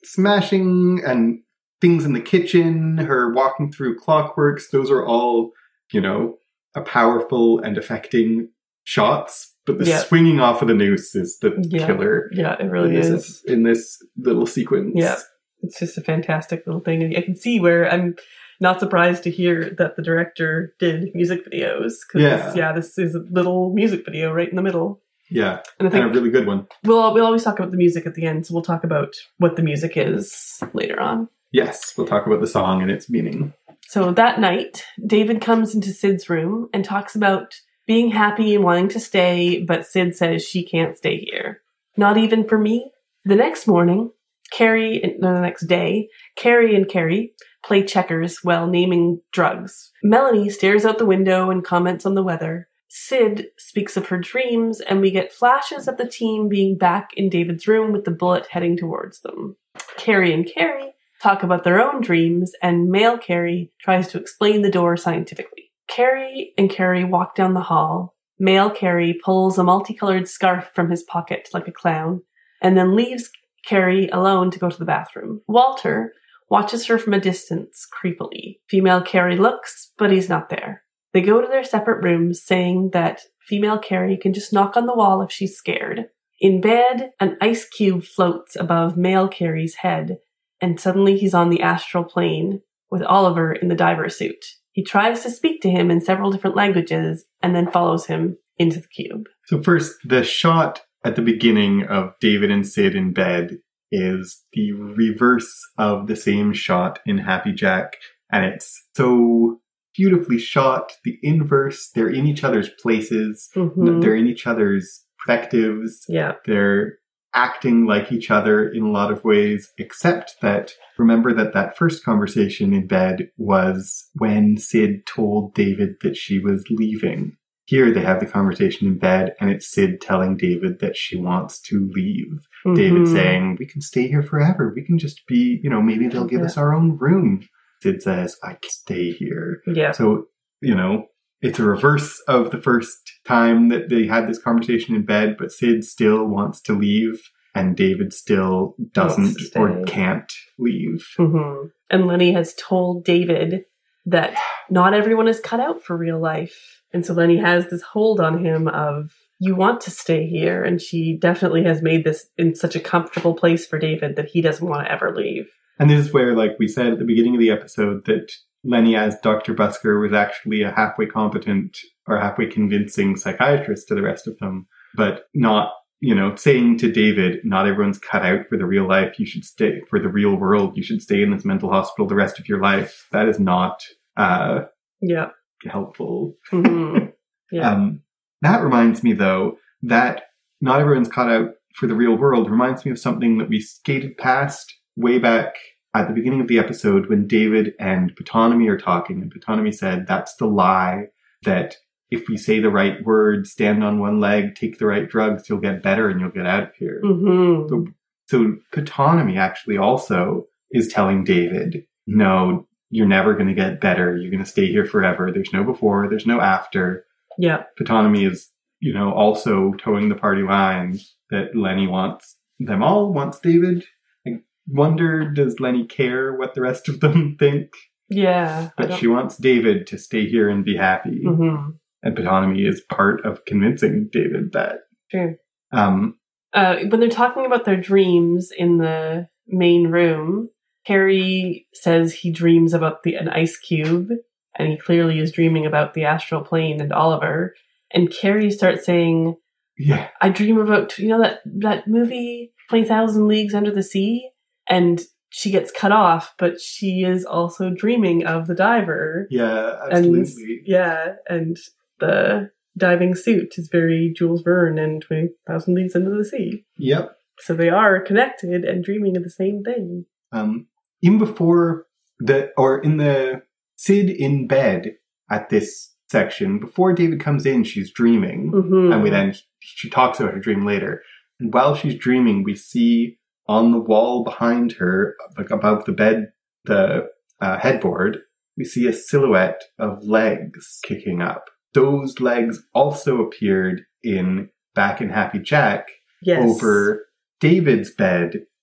smashing and things in the kitchen, her walking through Clockworks, those are all, you know, a powerful and affecting shots. But the Yeah. swinging off of the noose is the Yeah. killer. Yeah, it really in this, is. in this little sequence. Yeah. It's just a fantastic little thing. And I can see where I'm not surprised to hear that the director did music videos. Cause Yeah. This, yeah, this is a little music video right in the middle. Yeah, And I think and a really good one. we'll, we'll always talk about the music at the end, so we'll talk about what the music is later on. Yes, we'll talk about the song and its meaning. So that night, David comes into Sid's room and talks about being happy and wanting to stay, but Sid says she can't stay here. Not even for me. The next morning, Carrie, no, the next day, Carrie and Carrie play checkers while naming drugs. Melanie stares out the window and comments on the weather. Sid speaks of her dreams, and we get flashes of the team being back in David's room with the bullet heading towards them. Carrie and Carrie talk about their own dreams, and male Carrie tries to explain the door scientifically. Carrie and Carrie walk down the hall. Male Carrie pulls a multicolored scarf from his pocket like a clown, and then leaves Carrie alone to go to the bathroom. Walter watches her from a distance, creepily. Female Carrie looks, but he's not there. They go to their separate rooms, saying that female Carrie can just knock on the wall if she's scared. In bed, an ice cube floats above male Carrie's head, and suddenly he's on the astral plane with Oliver in the diver suit. He tries to speak to him in several different languages and then follows him into the cube. So first, the shot at the beginning of David and Sid in bed is the reverse of the same shot in Happy Jack, and it's so beautifully shot. The inverse, they're in each other's places. Mm-hmm. They're in each other's perspectives. Yeah. They're acting like each other in a lot of ways, except that, remember that that first conversation in bed was when Sid told David that she was leaving. Here they have the conversation in bed, and it's Sid telling David that she wants to leave. Mm-hmm. David saying, we can stay here forever. We can just be, you know, maybe they'll give Yeah. us our own room. Sid says, I can stay here. Yeah. So, you know, it's a reverse of the first time that they had this conversation in bed, but Sid still wants to leave, and David still doesn't to or stay. can't leave. Mm-hmm. And Lenny has told David that not everyone is cut out for real life. And so Lenny has this hold on him of, you want to stay here. And she definitely has made this in such a comfortable place for David that he doesn't want to ever leave. And this is where, like we said at the beginning of the episode, that Lenny as Doctor Busker was actually a halfway competent or halfway convincing psychiatrist to the rest of them, but not, you know, saying to David, not everyone's cut out for the real life. You should stay for the real world. You should stay in this mental hospital the rest of your life. That is not uh, Yeah. helpful. Mm-hmm. Yeah. Um, that reminds me, though, that not everyone's cut out for the real world reminds me of something that we skated past way back at the beginning of the episode when David and Ptonomy are talking, and Ptonomy said, that's the lie, that if we say the right word, stand on one leg, take the right drugs, you'll get better and you'll get out of here. Mm-hmm. So, so Ptonomy actually also is telling David, no, you're never going to get better. You're going to stay here forever. There's no before, there's no after. Yeah. Ptonomy is, you know, also towing the party line that Lenny wants them all, wants David. I wonder, does Lenny care what the rest of them think? Yeah. I But don't- she wants David to stay here and be happy. Mm-hmm. And Ptonomy is part of convincing David that. True. Um, Uh, when they're talking about their dreams in the main room, Harry says he dreams about the an ice cube, and he clearly is dreaming about the astral plane and Oliver. And Carrie starts saying, yeah. I dream about, you know, that, that movie, twenty thousand Leagues Under the Sea? And she gets cut off, but she is also dreaming of the diver. Yeah, And absolutely. yeah, and the diving suit is very Jules Verne and twenty thousand Leagues Under the Sea. Yep. So they are connected and dreaming of the same thing. Um, even before the, or in the Sid in bed at this section, before David comes in, she's dreaming. Mm-hmm. And we then, she talks about her dream later. And while she's dreaming, we see on the wall behind her, like above the bed, the uh, headboard, we see a silhouette of legs kicking up. Those legs also appeared in Back in Happy Jack Yes. over David's bed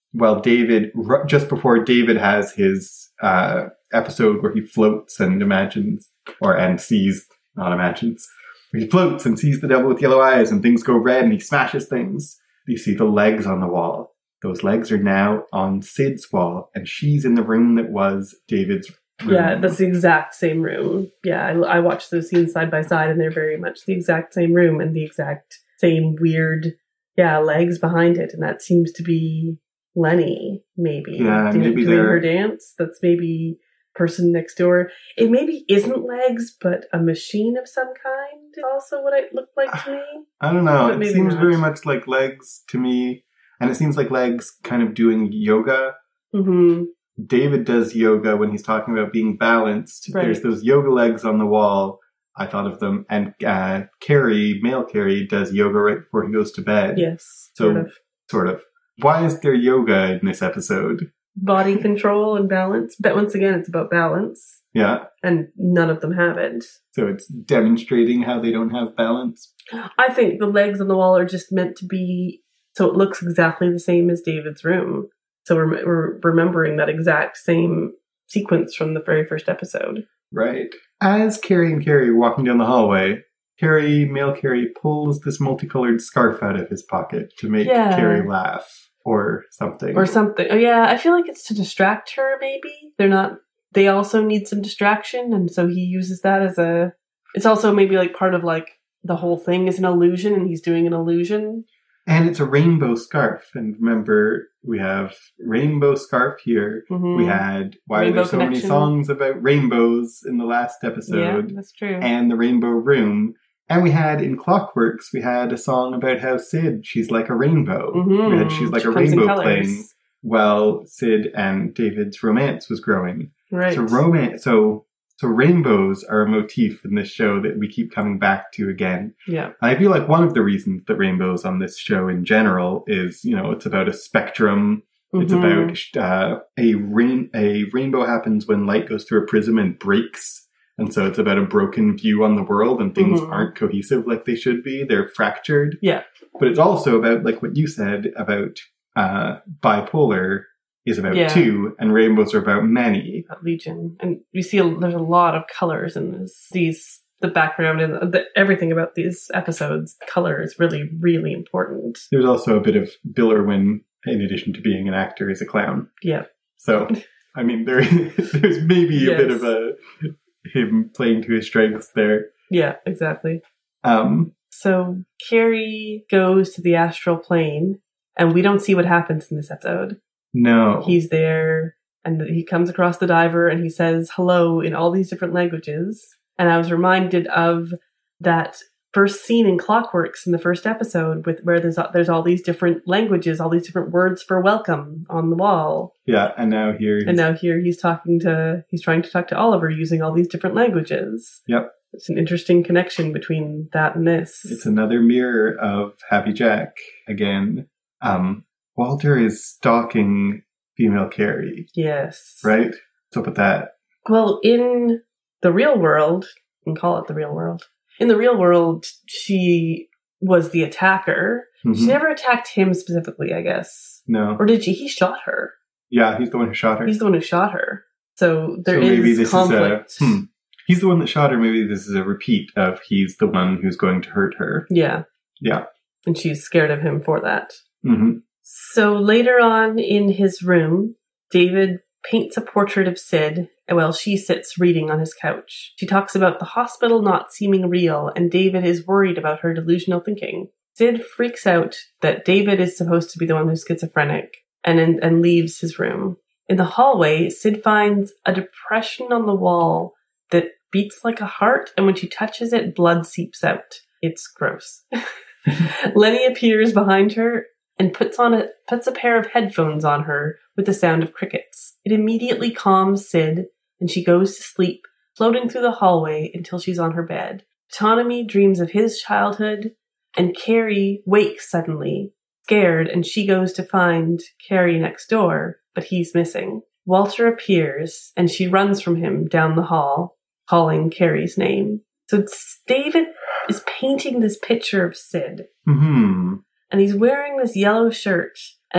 well, David, r- just before David has his uh, episode where he floats and imagines, or and sees, not imagines, where he floats and sees the devil with yellow eyes and things go red and he smashes things. You see the legs on the wall. Those legs are now on Sid's wall, and she's in the room that was David's room. Yeah, that's the exact same room. Yeah, I, I watched those scenes side by side, and they're very much the exact same room and the exact same weird, yeah, legs behind it. And that seems to be Lenny, maybe. Yeah, doing, maybe doing they're... her dance. That's maybe person next door. It maybe isn't legs, but a machine of some kind is also what it looked like to me. I don't know. But It seems not. very much like legs to me. And it seems like legs kind of doing yoga. Mm-hmm. David does yoga when he's talking about being balanced. Right. There's those yoga legs on the wall. I thought of them. And uh, Carrie, male Carrie, does yoga right before he goes to bed. Yes, So, sort of. Sort of. Why is there yoga in this episode? Body control and balance. But once again, it's about balance. Yeah. And none of them have it. So it's demonstrating how they don't have balance. I think the legs on the wall are just meant to be so it looks exactly the same as David's room. So we're, we're remembering that exact same sequence from the very first episode. Right. As Carrie and Carrie are walking down the hallway, Carrie, male Carrie, pulls this multicolored scarf out of his pocket to make Yeah. Carrie laugh or something. Or something. Oh, yeah, I feel like it's to distract her, maybe. They're not... They also need some distraction, and so he uses that as a... It's also maybe like part of like the whole thing is an illusion, and he's doing an illusion. And it's a rainbow scarf. And remember, we have rainbow scarf here. Mm-hmm. We had Why Rainbow Are There So Many Connection. Songs About Rainbows in the last Yeah, episode. that's true. And the Rainbow Room. And we had, in Clockworks, we had a song about how Sid, she's like a rainbow. Mm-hmm. We had She's Like She a comes in Rainbow colours. playing while Sid and David's romance was growing. Right. So romance, so so rainbows are a motif in this show that we keep coming back to again. Yeah. And I feel like one of the reasons that rainbows on this show in general is, you know, it's about a spectrum. It's Mhm. about uh, a rain. A rainbow happens when light goes through a prism and breaks, and so it's about a broken view on the world, and things Mhm. aren't cohesive like they should be. They're fractured. Yeah. But it's also about, like what you said about uh, bipolar is about Yeah. two, and rainbows are about many. About Legion. And you see a, there's a lot of colors in this. These, the background and the, everything about these episodes, color is really, really important. There's also a bit of Bill Irwin, in addition to being an actor, is a clown. Yeah. So, I mean, there there's maybe a Yes. bit of a him playing to his strengths there. Yeah, exactly. Um, So Carrie goes to the astral plane, and we don't see what happens in this episode. no. He's there, and he comes across the diver, and he says hello in all these different languages. And I was reminded of that first scene in Clockworks in the first episode, with where there's there's all these different languages, all these different words for welcome on the wall. Yeah, and now here he's, And now here he's talking to he's trying to talk to Oliver using all these different languages. Yep. It's an interesting connection between that and this. it's another mirror of Happy Jack again. Um, Walter is stalking female Carrie, Yes. right? What's up with that? Well, in the real world, you can call it the real world. In the real world, she was the attacker. She Mhm. never attacked him specifically, I guess. No. Or did she? He shot her. Yeah, he's the one who shot her. He's the one who shot her. So there so is maybe this conflict. is a hmm. He's the one that shot her. Maybe this is a repeat of he's the one who's going to hurt her. Yeah. Yeah. And she's scared of him for that. Mm-hmm. So later on in his room, David paints a portrait of Sid while she sits reading on his couch. She talks about the hospital not seeming real, and David is worried about her delusional thinking. Sid freaks out that David is supposed to be the one who's schizophrenic and, and leaves his room. In the hallway, Sid finds a depression on the wall that beats like a heart, and when she touches it, blood seeps out. It's gross. Lenny appears behind her and puts on a puts a pair of headphones on her with the sound of crickets. It immediately calms Sid, and she goes to sleep, floating through the hallway until she's on her bed. Autonomy dreams of his childhood, and Carrie wakes suddenly, scared, and she goes to find Carrie next door, but he's missing. Walter appears, and she runs from him down the hall, calling Carrie's name. So David is painting this picture of Sid. Mm-hmm. And he's wearing this yellow shirt. And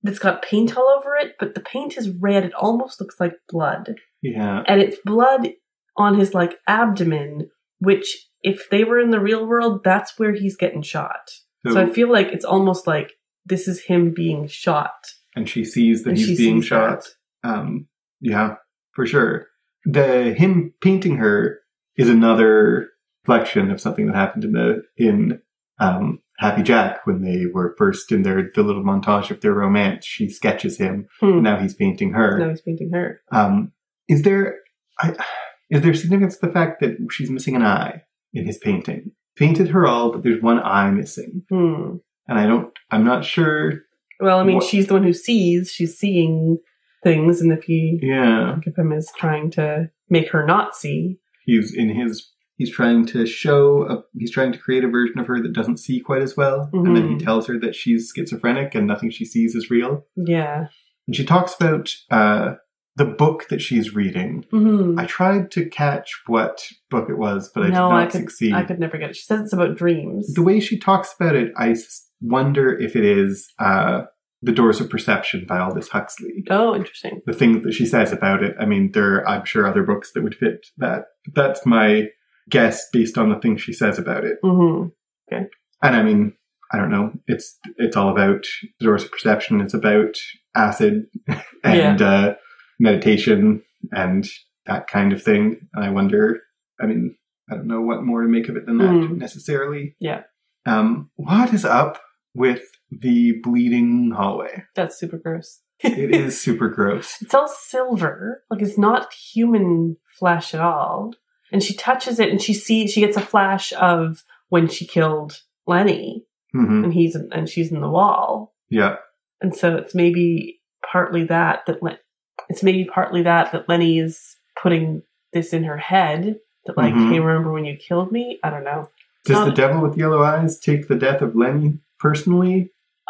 that's got paint all over it, but the paint is red. It almost looks like blood. Yeah. And it's blood on his, like, abdomen, which, if they were in the real world, that's where he's getting shot. So, so I feel like it's almost like this is him being shot. And she sees that and he's being shot. That. Um, yeah, for sure. The him painting her is another reflection of something that happened in the in um, Happy Jack when they were first in their the little montage of their romance. She sketches him, hmm. and now he's painting her. Now he's painting her. Um, is there I, is there significance to the fact that she's missing an eye in his painting? Painted her all, but there's one eye missing, Hmm. and I don't. I'm not sure. Well, I mean, what, she's the one who sees. She's seeing things, and if you yeah, think of him as trying to make her not see, he's in his. He's trying to show. A, he's trying to create a version of her that doesn't see quite as well, mm-hmm. and then he tells her that she's schizophrenic and nothing she sees is real. Yeah, and she talks about uh, the book that she's reading. Mm-hmm. I tried to catch what book it was, but I no, did not I could, succeed. I could never get it. She says it's about dreams. The way she talks about it, I wonder if it is uh, The Doors of Perception by Aldous Huxley. Oh, interesting. The things that she says about it. I mean, there are, I'm sure, other books that would fit that. But that's my guess based on the things she says about it. Mm-hmm. Okay. And I mean, I don't know. It's it's all about The Doors of Perception. It's about acid and yeah. uh, meditation and that kind of thing. And I wonder, I mean, I don't know what more to make of it than that mm. necessarily. Yeah. Um, what is up with the bleeding hallway? That's super gross. It is super gross. It's all silver. Like, it's not human flesh at all. And she touches it and she sees, she gets a flash of when she killed Lenny. Mm-hmm. And he's, and she's in the wall. Yeah. And so it's maybe partly that, that, Le- it's maybe partly that, that Lenny is putting this in her head. That, like, mm-hmm. hey, remember when you killed me? I don't know. It's Does not, the devil with yellow eyes take the death of Lenny personally?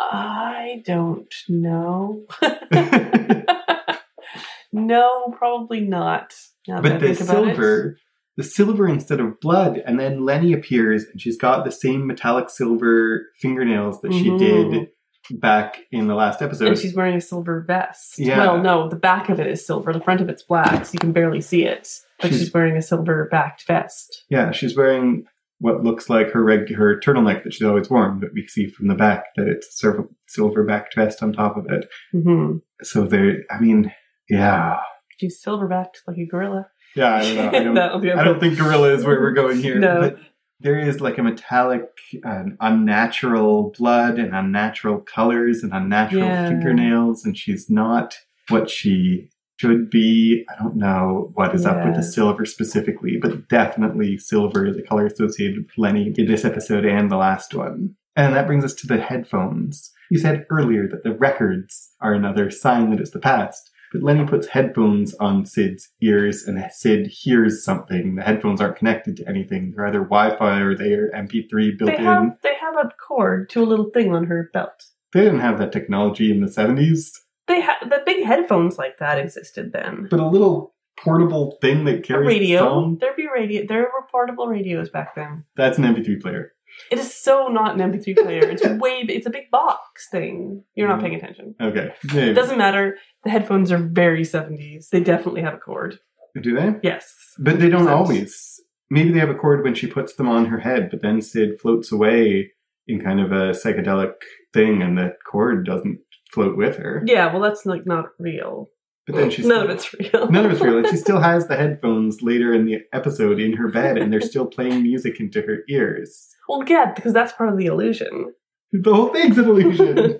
I don't know. No, probably not. Now but the silver, the silver instead of blood, and then Lenny appears and she's got the same metallic silver fingernails that mm-hmm. she did back in the last episode. And she's wearing a silver vest. Yeah. Well, no, the back of it is silver. The front of it's black, so you can barely see it. But she's, she's wearing a silver backed vest. Yeah, she's wearing what looks like her reg- her turtleneck that she's always worn, but we see from the back that it's a silver backed vest on top of it. Mm-hmm. So there, I mean, yeah. She's silver backed like a gorilla. Yeah, I don't know. I don't, I don't think gorilla is where we're going here. No. But there is like a metallic, and unnatural blood and unnatural colors and unnatural yeah. fingernails, and she's not what she should be. I don't know what is yeah. up with the silver specifically, but definitely silver is a color associated with Lenny in this episode and the last one. And that brings us to the headphones. You said earlier that the records are another sign that it's the past. But Lenny puts headphones on Sid's ears and Sid hears something. The headphones aren't connected to anything. They're either Wi-Fi or they're M P three built they have, in. They have a cord to a little thing on her belt. They didn't have that technology in the seventies. They had the big headphones like that existed then. But a little portable thing that carries a radio. the phone? There'd be radio. There were portable radios back then. That's an M P three player. It is so not an M P three player. It's way. It's a big box thing. You're not paying attention. Okay. Maybe. It doesn't matter. The headphones are very seventies. They definitely have a cord. Do they? Yes. But they don't always. Maybe they have a cord when she puts them on her head, but then Sid floats away in kind of a psychedelic thing, and the cord doesn't float with her. Yeah, well, that's like not real. But then she's none still, of it's real. None of it's real. And she still has the headphones later in the episode in her bed, and they're still playing music into her ears. Well, yeah, because that's part of the illusion. The whole thing's an illusion.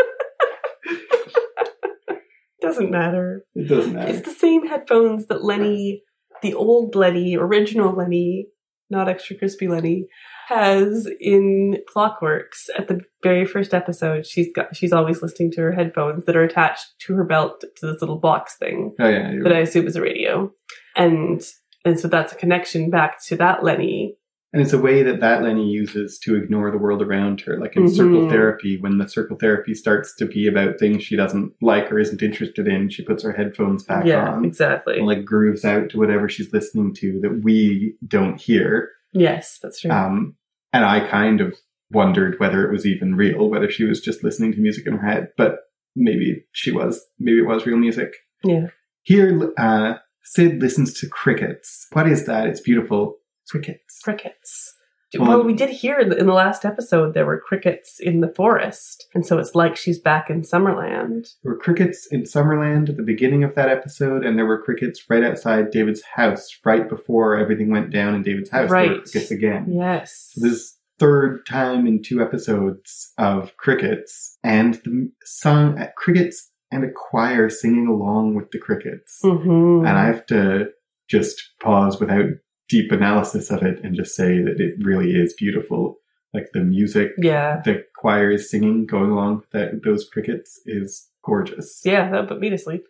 Doesn't matter. It doesn't matter. It's the same headphones that Lenny, the old Lenny, original Lenny, not extra crispy Lenny, has in Clockworks. At the very first episode, she's got she's always listening to her headphones that are attached to her belt to this little box thing. Oh yeah, that right. I assume is a radio, and and so that's a connection back to that Lenny. And it's a way that that Lenny uses to ignore the world around her. Like in mm-hmm. circle therapy, when the circle therapy starts to be about things she doesn't like or isn't interested in, she puts her headphones back yeah, on. Exactly. And like grooves out to whatever she's listening to that we don't hear. Yes, that's true. Um, and I kind of wondered whether it was even real, whether she was just listening to music in her head. But maybe she was, maybe it was real music. Yeah. Here, uh, Sid listens to crickets. What is that? It's beautiful. Crickets. Crickets. Well, Well, we did hear in the in the last episode there were crickets in the forest. And so it's like she's back in Summerland. There were crickets in Summerland at the beginning of that episode, and there were crickets right outside David's house, right before everything went down in David's house. Right. There were crickets again. Yes. So this is third time in two episodes of crickets, and the song at crickets and a choir singing along with the crickets. Mm-hmm. And I have to just pause without deep analysis of it and just say that it really is beautiful. Like the music, Yeah. the choir is singing, going along with that, those crickets is gorgeous. Yeah, that put me to sleep.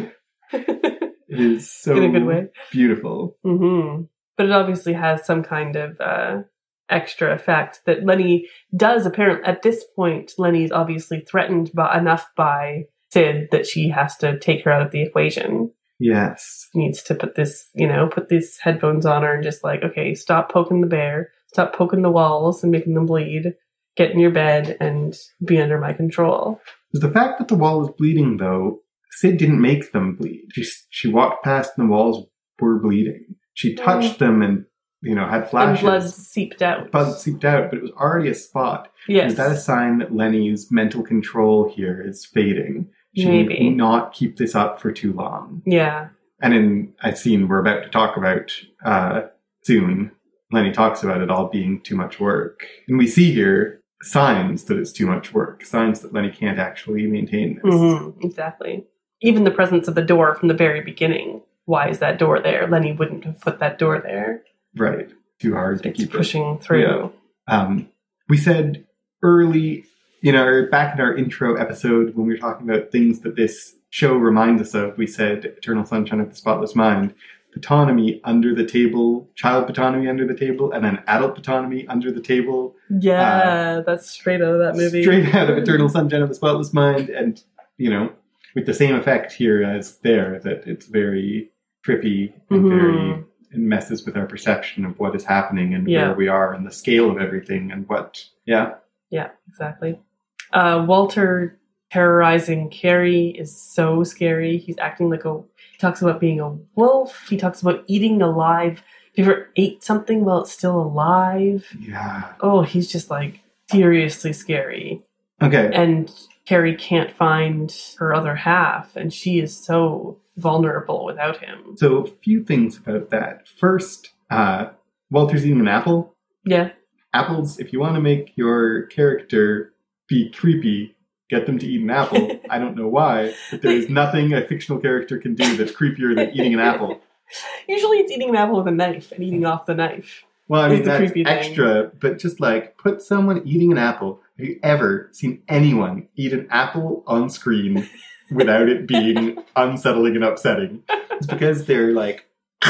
It is so In a good way. beautiful. Mm-hmm. But it obviously has some kind of uh, extra effect that Lenny does apparently. At this point, Lenny's obviously threatened by, enough by Sid that she has to take her out of the equation. Yes. Needs to put this, you know, put these headphones on her and just like, okay, stop poking the bear, stop poking the walls and making them bleed, get in your bed and be under my control. The fact that the wall was bleeding, though, Sid didn't make them bleed. She, she walked past and the walls were bleeding. She touched them and, you know, had flashes. And blood seeped out. Blood seeped out, but it was already a spot. Yes. Is that a sign that Lenny's mental control here is fading? She Maybe. need not keep this up for too long. Yeah. And in a scene we're about to talk about uh, soon, Lenny talks about it all being too much work. And we see here signs that it's too much work, signs that Lenny can't actually maintain this. Mm-hmm. Exactly. Even the presence of the door from the very beginning. Why is that door there? Lenny wouldn't have put that door there. Right. Too hard to It's keep pushing it. through. Yeah. Um, we said early, you know, back in our intro episode when we were talking about things that this show reminds us of, we said Eternal Sunshine of the Spotless Mind, autonomy under the table, child autonomy under the table, and then adult autonomy under the table. Yeah, uh, that's straight out of that movie. Straight out of Eternal Sunshine of the Spotless Mind, and, you know, with the same effect here as there, that it's very trippy and Mm-hmm. very... it messes with our perception of what is happening and Yeah. where we are and the scale of everything and what, yeah. Yeah, exactly. Uh, Walter terrorizing Carrie is so scary. He's acting like a... He talks about being a wolf. He talks about eating alive. Have you ever ate something while it's still alive? Yeah. Oh, he's just like seriously scary. Okay. And Carrie can't find her other half, and she is so vulnerable without him. So a few things about that. First, uh, Walter's eating an apple. Yeah. Apples, if you want to make your character be creepy, get them to eat an apple. I don't know why, but there is nothing a fictional character can do that's creepier than eating an apple. Usually it's eating an apple with a knife and eating off the knife. Well, I It's mean, the that's creepy thing. extra, but just like, put someone eating an apple. Have you ever seen anyone eat an apple on screen without it being unsettling and upsetting? It's because they're like,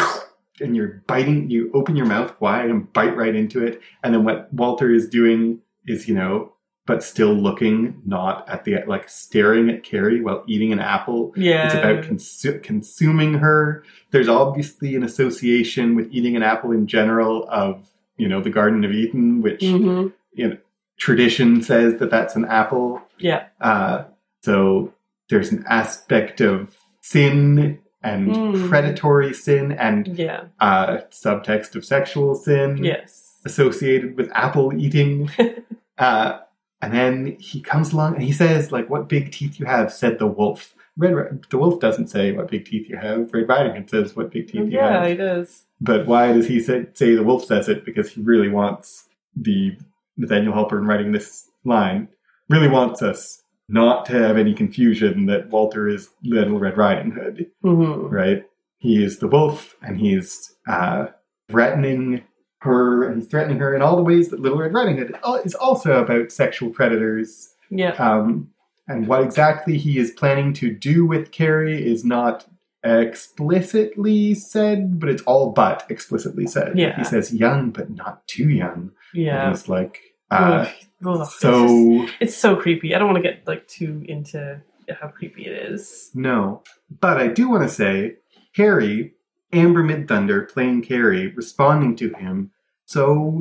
and you're biting, you open your mouth wide and bite right into it, and then what Walter is doing is, you know, but still looking, not at the, like, staring at Carrie while eating an apple. Yeah. It's about consu- consuming her. There's obviously an association with eating an apple in general of, you know, the Garden of Eden, which, Mm-hmm. you know, tradition says that that's an apple. Yeah. Uh, so there's an aspect of sin and Mm. predatory sin and Yeah. uh, subtext of sexual sin Yes. associated with apple eating. uh, and then he comes along and he says, like, what big teeth you have, said the wolf. Red, the wolf doesn't say what big teeth you have. Red Riding Hood says what big teeth you Yeah, have. it is. But why does he say, say the wolf says it? Because he really wants the Nathaniel Halpern writing this line, really wants us not to have any confusion that Walter is Little Red Riding Hood, Mm-hmm. right? He is the wolf, and he's uh, threatening her, and he's threatening her in all the ways that Little Red Riding Hood is also about sexual predators. Yeah. Um, and what exactly he is planning to do with Carrie is not explicitly said, but it's all but explicitly said. Yeah. He says young, but not too young. Yeah. And it's like, uh, Ugh. Ugh. so, It's, just- it's so creepy. I don't want to get like too into how creepy it is. no. But I do want to say, Carrie, Amber Midthunder playing Carrie, responding to him so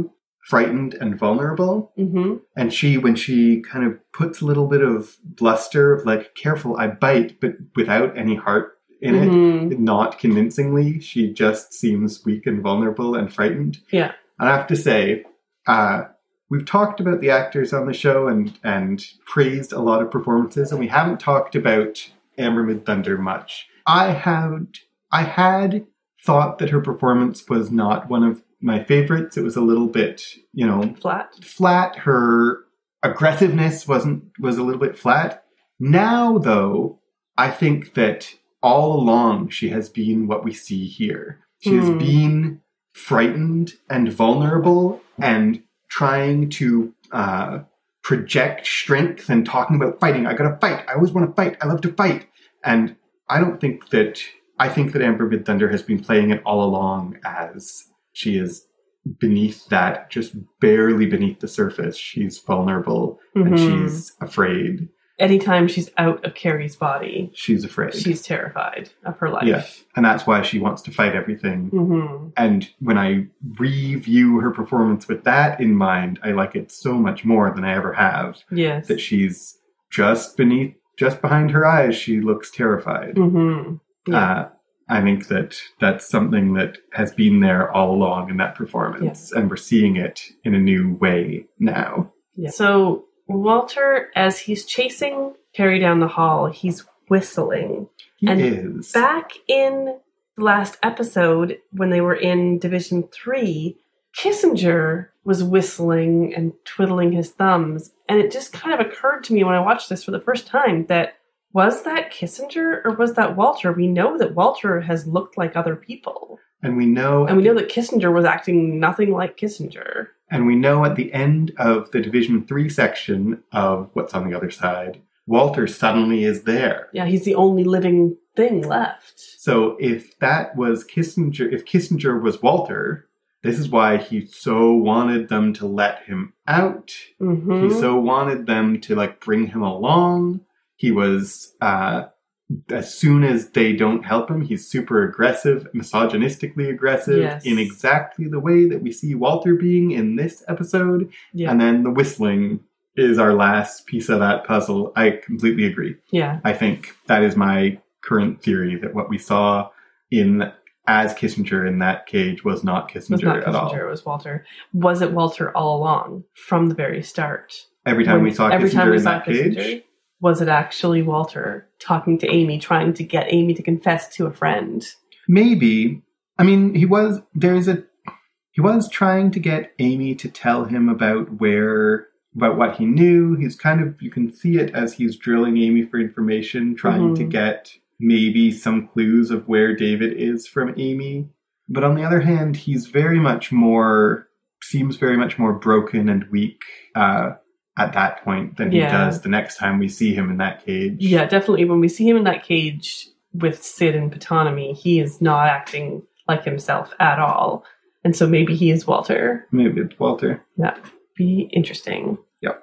frightened and vulnerable. Mm-hmm. And she, when she kind of puts a little bit of bluster of like, careful, I bite, but without any heart in Mm-hmm. it, not convincingly, she just seems weak and vulnerable and frightened. Yeah. And I have to say, uh, we've talked about the actors on the show and, and praised a lot of performances, and we haven't talked about Amber Midthunder much. I had, I had thought that her performance was not one of my favorites. It was a little bit, you know, Flat. flat. Her aggressiveness wasn't, was a little bit flat. Now, though, I think that all along she has been what we see here. She Hmm. has been frightened and vulnerable and trying to uh, project strength and talking about fighting. I gotta fight. I always want to fight. I love to fight. And I don't think that, I think that Amber Midthunder has been playing it all along as she is beneath that, just barely beneath the surface. She's vulnerable and Mhm. she's afraid. Anytime she's out of Carrie's body, She's afraid. she's terrified of her life. Yeah. And that's why she wants to fight everything. Mm-hmm. And when I review her performance with that in mind, I like it so much more than I ever have. Yes. That she's just beneath, just behind her eyes, she looks terrified. Mm-hmm. Yeah. Uh, I think that that's something that has been there all along in that performance. And we're seeing it in a new way now. Yeah. So Walter, as he's chasing Carrie down the hall, he's whistling. He And is. Back in the last episode, when they were in Division three, Kissinger was whistling and twiddling his thumbs. And it just kind of occurred to me when I watched this for the first time that, was that Kissinger or was that Walter? We know that Walter has looked like other people. And we know... And we know that Kissinger was acting nothing like Kissinger. And we know at the end of the Division three section of What's on the Other Side, Walter suddenly is there. Yeah, he's the only living thing left. So if that was Kissinger, if Kissinger was Walter, this is why he so wanted them to let him out. Mm-hmm. He so wanted them to like bring him along. He was, uh, as soon as they don't help him, he's super aggressive, misogynistically aggressive, Yes. in exactly the way that we see Walter being in this episode. Yeah. And then the whistling is our last piece of that puzzle. I completely agree. Yeah. I think that is my current theory, that what we saw in as Kissinger in that cage was not Kissinger, It was not at all. Kissinger, it was Walter. Was it Walter all along, from the very start? Every time When- we saw every Kissinger time we in saw that Kissinger, cage, was it actually Walter talking to Amy, trying to get Amy to confess to a friend? maybe. I mean, he was, there's a, he was trying to get Amy to tell him about where, about what he knew. He's kind of, you can see it as he's drilling Amy for information, trying to Mhm. get maybe some clues of where David is from Amy. But on the other hand, he's very much more, seems very much more broken and weak uh, at that point than Yeah. he does the next time we see him in that cage. Yeah, definitely. When we see him in that cage with Sid and Ptonomy, he is not acting like himself at all. And so maybe he is Walter. Maybe it's Walter. Yeah, be interesting. Yep.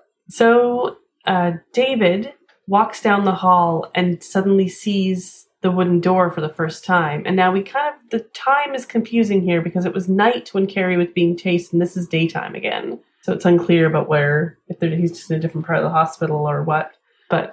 So uh, David walks down the hall and suddenly sees the wooden door for the first time. And now we kind of, the time is confusing here because it was night when Carrie was being chased and this is daytime again. So it's unclear about where, if they're, he's just in a different part of the hospital or what. But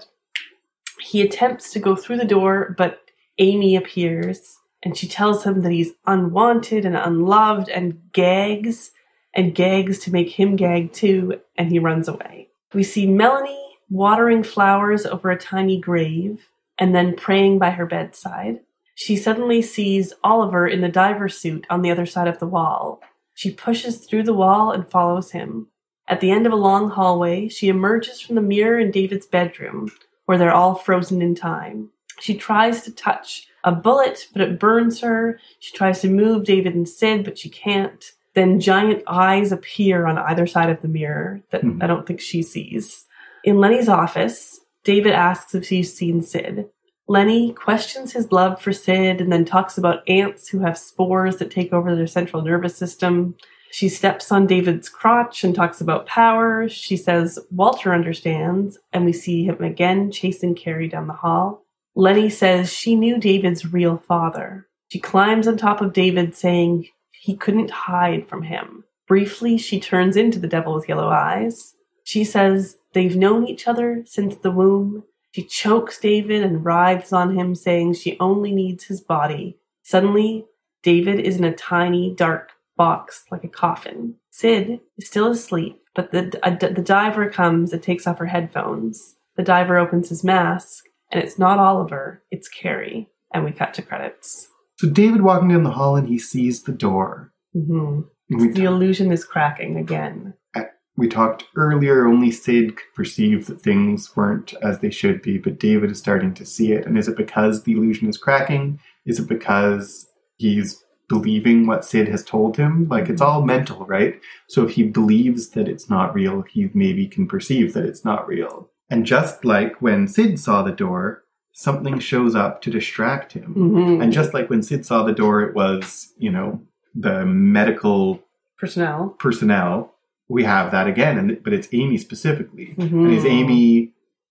he attempts to go through the door, but Amy appears and she tells him that he's unwanted and unloved and gags and gags to make him gag too, and he runs away. We see Melanie watering flowers over a tiny grave and then praying by her bedside. She suddenly sees Oliver in the diver suit on the other side of the wall. She pushes through the wall and follows him. At the end of a long hallway, she emerges from the mirror in David's bedroom, where they're all frozen in time. She tries to touch a bullet, but it burns her. She tries to move David and Sid, but she can't. Then giant eyes appear on either side of the mirror that Hmm. I don't think she sees. In Lenny's office, David asks if she's seen Sid. Lenny questions his love for Sid and then talks about ants who have spores that take over their central nervous system. She steps on David's crotch and talks about power. She says Walter understands, and we see him again chasing Carrie down the hall. Lenny says she knew David's real father. She climbs on top of David, saying he couldn't hide from him. Briefly, she turns into the devil with yellow eyes. She says they've known each other since the womb. She chokes David and writhes on him, saying she only needs his body. Suddenly, David is in a tiny, dark box like a coffin. Sid is still asleep, but the, a, the diver comes and takes off her headphones. The diver opens his mask, and it's not Oliver, it's Carrie. And we cut to credits. So David walking down the hall and he sees the door. Mm-hmm. We the t- illusion is cracking again. We talked earlier, only Sid could perceive that things weren't as they should be, but David is starting to see it. And is it because the illusion is cracking? Is it because he's believing what Sid has told him? Like, it's all mental, right? So if he believes that it's not real, he maybe can perceive that it's not real. And just like when Sid saw the door, something shows up to distract him. Mm-hmm. And just like when Sid saw the door, it was, you know, the medical personnel. personnel. We have that again, and but it's Amy specifically. Mm-hmm. And is Amy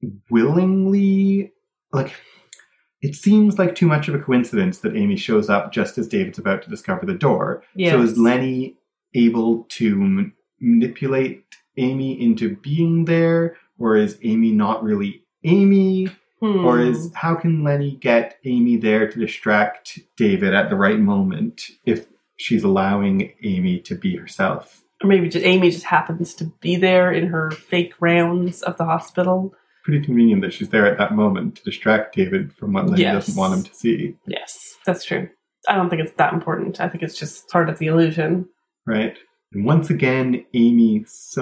willingly, like, it seems like too much of a coincidence that Amy shows up just as David's about to discover the door. Yes. So is Lenny able to m- manipulate Amy into being there? Or is Amy not really Amy? Hmm. Or is, how can Lenny get Amy there to distract David at the right moment if she's allowing Amy to be herself? Or maybe just Amy just happens to be there in her fake rounds of the hospital. Pretty convenient that she's there at that moment to distract David from what Lenny Yes. doesn't want him to see. Yes, that's true. I don't think it's that important. I think it's just part of the illusion. Right? And once again, Amy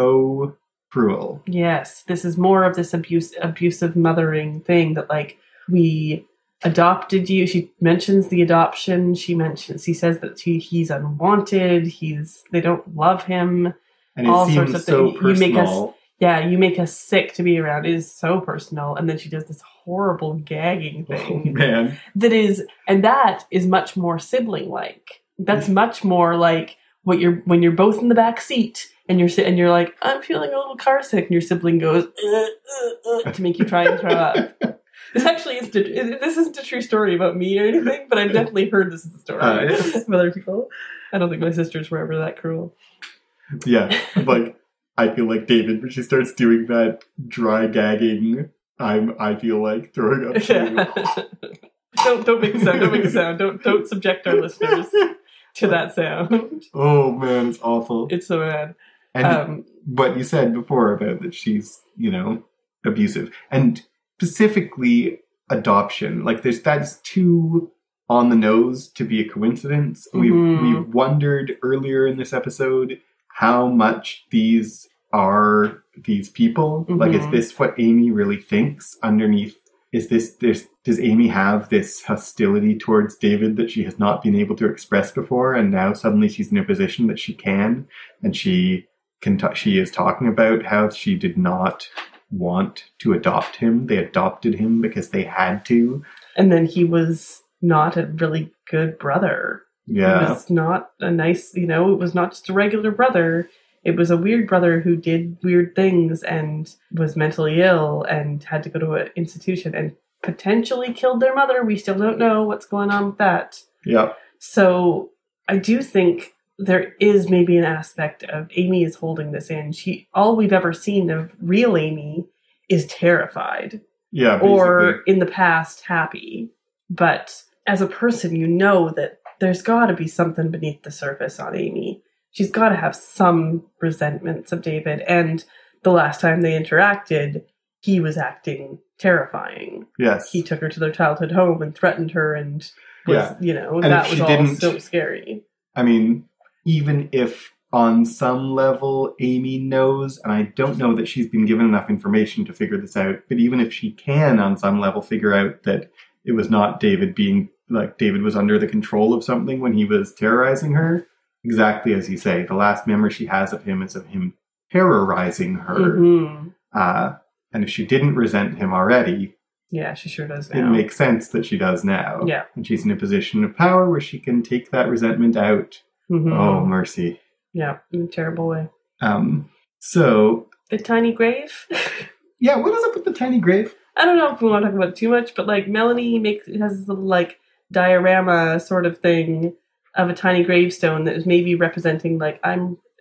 so cruel. Yes, this is more of this abuse, abusive mothering thing that, like, we adopted you. She mentions the adoption. She mentions, he says that he, he's unwanted. He's, they don't love him. And it all seems sorts of so things. personal. You make us, yeah, you make us sick to be around. It is so personal. And then she does this horrible gagging Oh, thing. man. That is, and that is much more sibling-like. That's much more like what you're, when you're both in the back seat and you're and you're like, I'm feeling a little car sick, and your sibling goes uh, uh, uh, to make you try and throw up. This actually is, this isn't a true story about me or anything, but I've definitely heard this is a story Uh, yes. of other people. I don't think my sisters were ever that cruel. Yeah, like, I feel like David, when she starts doing that dry gagging, I'm, I feel like throwing up too. don't don't make a sound. Don't make a sound. Don't don't subject our listeners to that sound. Oh man, it's awful. It's so bad. And Um, what you said before about that she's, you know, abusive. And specifically adoption. Like, there's that's too on the nose to be a coincidence. Mhm. We've we've wondered earlier in this episode how much these are these people. Mhm. Like, is this what Amy really thinks underneath? Is this, there's, does Amy have this hostility towards David that she has not been able to express before, and now suddenly she's in a position that she can, and she can ta- she is talking about how she did not want to adopt him. They adopted him because they had to. And then he was not a really good brother. Yeah. He was not a nice, you know, it was not just a regular brother. It was a weird brother who did weird things and was mentally ill and had to go to an institution and potentially killed their mother. We still don't know what's going on with that. Yeah. So I do think there is maybe an aspect of Amy is holding this in. She, all we've ever seen of real Amy is terrified. Yeah. Basically. Or in the past happy. But as a person, you know that there's got to be something beneath the surface on Amy. She's got to have some resentments of David. And the last time they interacted, he was acting terrifying. Yes. He took her to their childhood home and threatened her and was, Yeah. you know, And that if was she all didn't- so scary. I mean, even if on some level Amy knows, and I don't know that she's been given enough information to figure this out, but even if she can on some level figure out that it was not David being, like, David was under the control of something when he was terrorizing her, exactly as you say, the last memory she has of him is of him terrorizing her. Mm-hmm. Uh, and if she didn't resent him already, Yeah, she sure does it now. makes sense that she does now. Yeah. And she's in a position of power where she can take that resentment out. Mhm. Oh, mercy. Yeah, in a terrible way. Um, so, The tiny grave? yeah, what is up with the tiny grave? I don't know if we want to talk about it too much, but like Melanie makes has this little like diorama sort of thing of a tiny gravestone that is maybe representing like I'm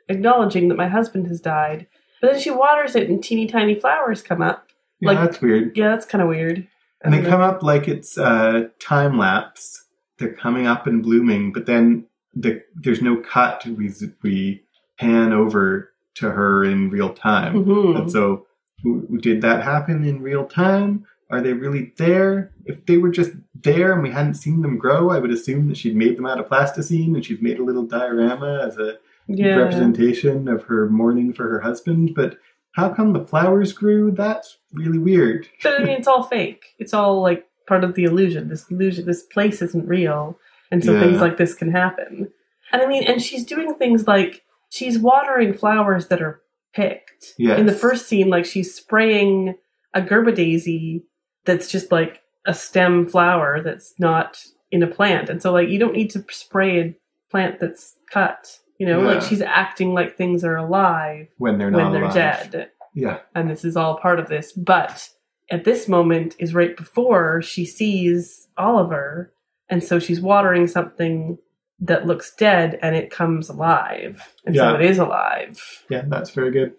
acknowledging that my husband has died. But then she waters it and teeny tiny flowers come up. Yeah, like, that's weird. Yeah, that's kind of weird. And they come up like it's uh, time lapse. They're coming up and blooming, but then the, there's no cut. We we pan over to her in real time. Mm-hmm. And so, did that happen in real time? Are they really there? If they were just there and we hadn't seen them grow, I would assume that she'd made them out of plasticine and she'd made a little diorama as a yeah. representation of her mourning for her husband. But how come the flowers grew? That's really weird. But I mean, it's all fake. It's all like part of the illusion. This illusion, this place isn't real. And so yeah. things like this can happen. And I mean, and she's doing things like she's watering flowers that are picked. Yes. In the first scene, like she's spraying a Gerba daisy that's just like a stem flower that's not in a plant. And so like you don't need to spray a plant that's cut. You know, yeah. like she's acting like things are alive when they're not when they're alive. dead. Yeah. And this is all part of this. But at this moment is right before she sees Oliver. And so she's watering something that looks dead and it comes alive. And yeah. so it is alive. Yeah, that's very good.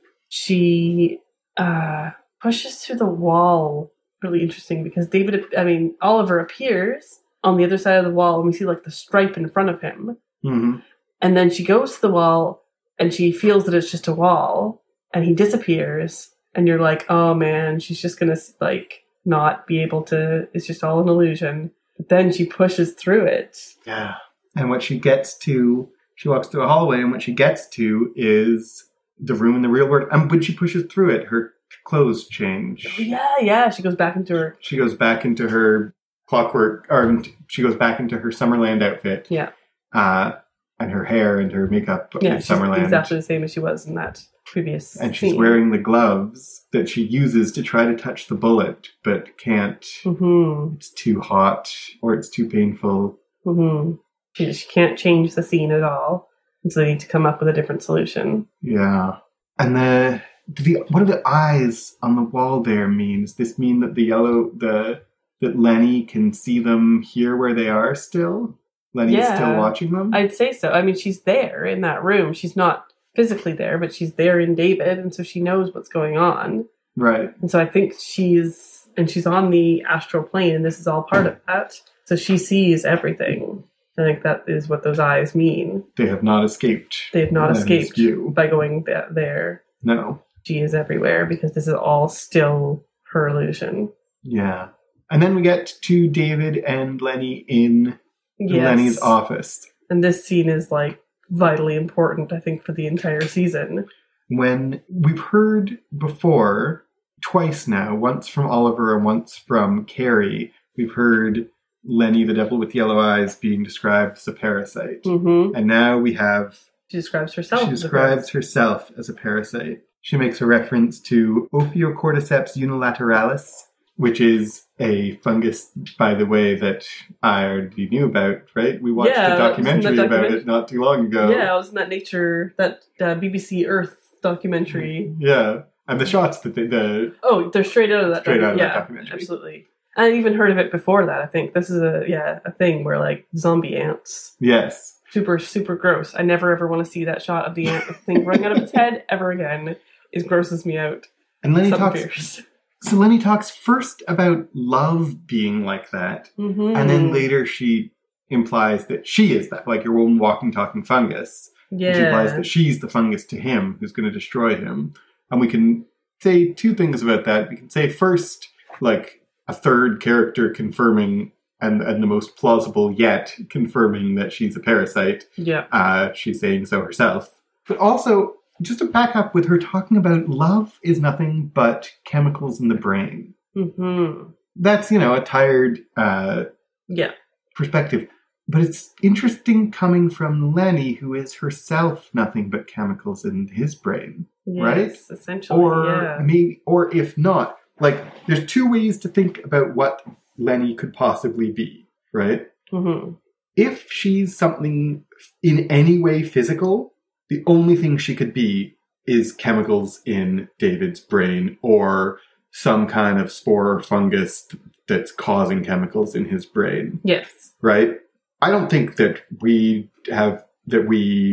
She uh, pushes through the wall. Really interesting because David, I mean, Oliver appears on the other side of the wall and we see like the stripe in front of him. Mm-hmm. And then she goes to the wall and she feels that it's just a wall and he disappears and you're like, oh man, she's just going to like not be able to, it's just all an illusion. But then she pushes through it. Yeah. And what she gets to, she walks through a hallway and what she gets to is the room in the real world. And when she pushes through it, her clothes change. Oh, yeah, yeah. She goes back into her... She goes back into her clockwork, or she goes back into her Summerland outfit. Yeah. Uh, and her hair and her makeup yeah, in Summerland. Exactly the same as she was in that previous And she's scene. wearing the gloves that she uses to try to touch the bullet, but can't. Mm-hmm. It's too hot or it's too painful. Mm-hmm. She, she can't change the scene at all. And so they need to come up with a different solution. Yeah. And the... The, what do the eyes on the wall there mean? Does this mean that the yellow, the that Lenny can see them here where they are still? Lenny's yeah, still watching them? I'd say so. I mean, she's there in that room. She's not physically there, but she's there in David, and so she knows what's going on. Right. And so I think she's, and she's on the astral plane, and this is all part of that. So she sees everything. I think that is what those eyes mean. They have not escaped. They have not Lenny's escaped view. by going th- there. No. She is everywhere because this is all still her illusion. Yeah. And then we get to David and Lenny in yes. Lenny's office. And this scene is like vitally important, I think, for the entire season. When we've heard before, twice now, once from Oliver and once from Carrie, we've heard Lenny, the devil with yellow eyes, being described as a parasite. Mm-hmm. And now we have... She describes herself She as describes a herself as a parasite. She makes a reference to Ophiocordyceps unilateralis, which is a fungus, by the way, that I already knew about, right? We watched yeah, a documentary about document- it not too long ago. Yeah, it was in that Nature, that uh, B B C Earth documentary. Yeah, and the shots that they... The, oh, they're straight out of that straight docu- out of yeah, that documentary. Absolutely. I even heard of it before that, I think. This is a, yeah, a thing where, like, zombie ants. Yes. Super, super gross. I never ever want to see that shot of the ant with the thing running out of its head ever again. It grosses me out. And Lenny Something talks... fierce. So Lenny talks first about love being like that, mm-hmm. and then later she implies that she is that, like your own walking, talking fungus. Yeah. And she implies that she's the fungus to him, who's going to destroy him. And we can say two things about that. We can say first, like, a third character confirming, and, and the most plausible yet, confirming that she's a parasite. Yeah. Uh, she's saying so herself. But also... Just to back up with her talking about love is nothing but chemicals in the brain. Mm-hmm. That's, you know, a tired uh, yeah. perspective. But it's interesting coming from Lenny, who is herself nothing but chemicals in his brain. Yes, right? Essentially, or yeah. maybe, or if not, like, there's two ways to think about what Lenny could possibly be, right? Mm-hmm. If she's something in any way physical... The only thing she could be is chemicals in David's brain or some kind of spore or fungus that's causing chemicals in his brain. Yes. Right? I don't think that we have, that we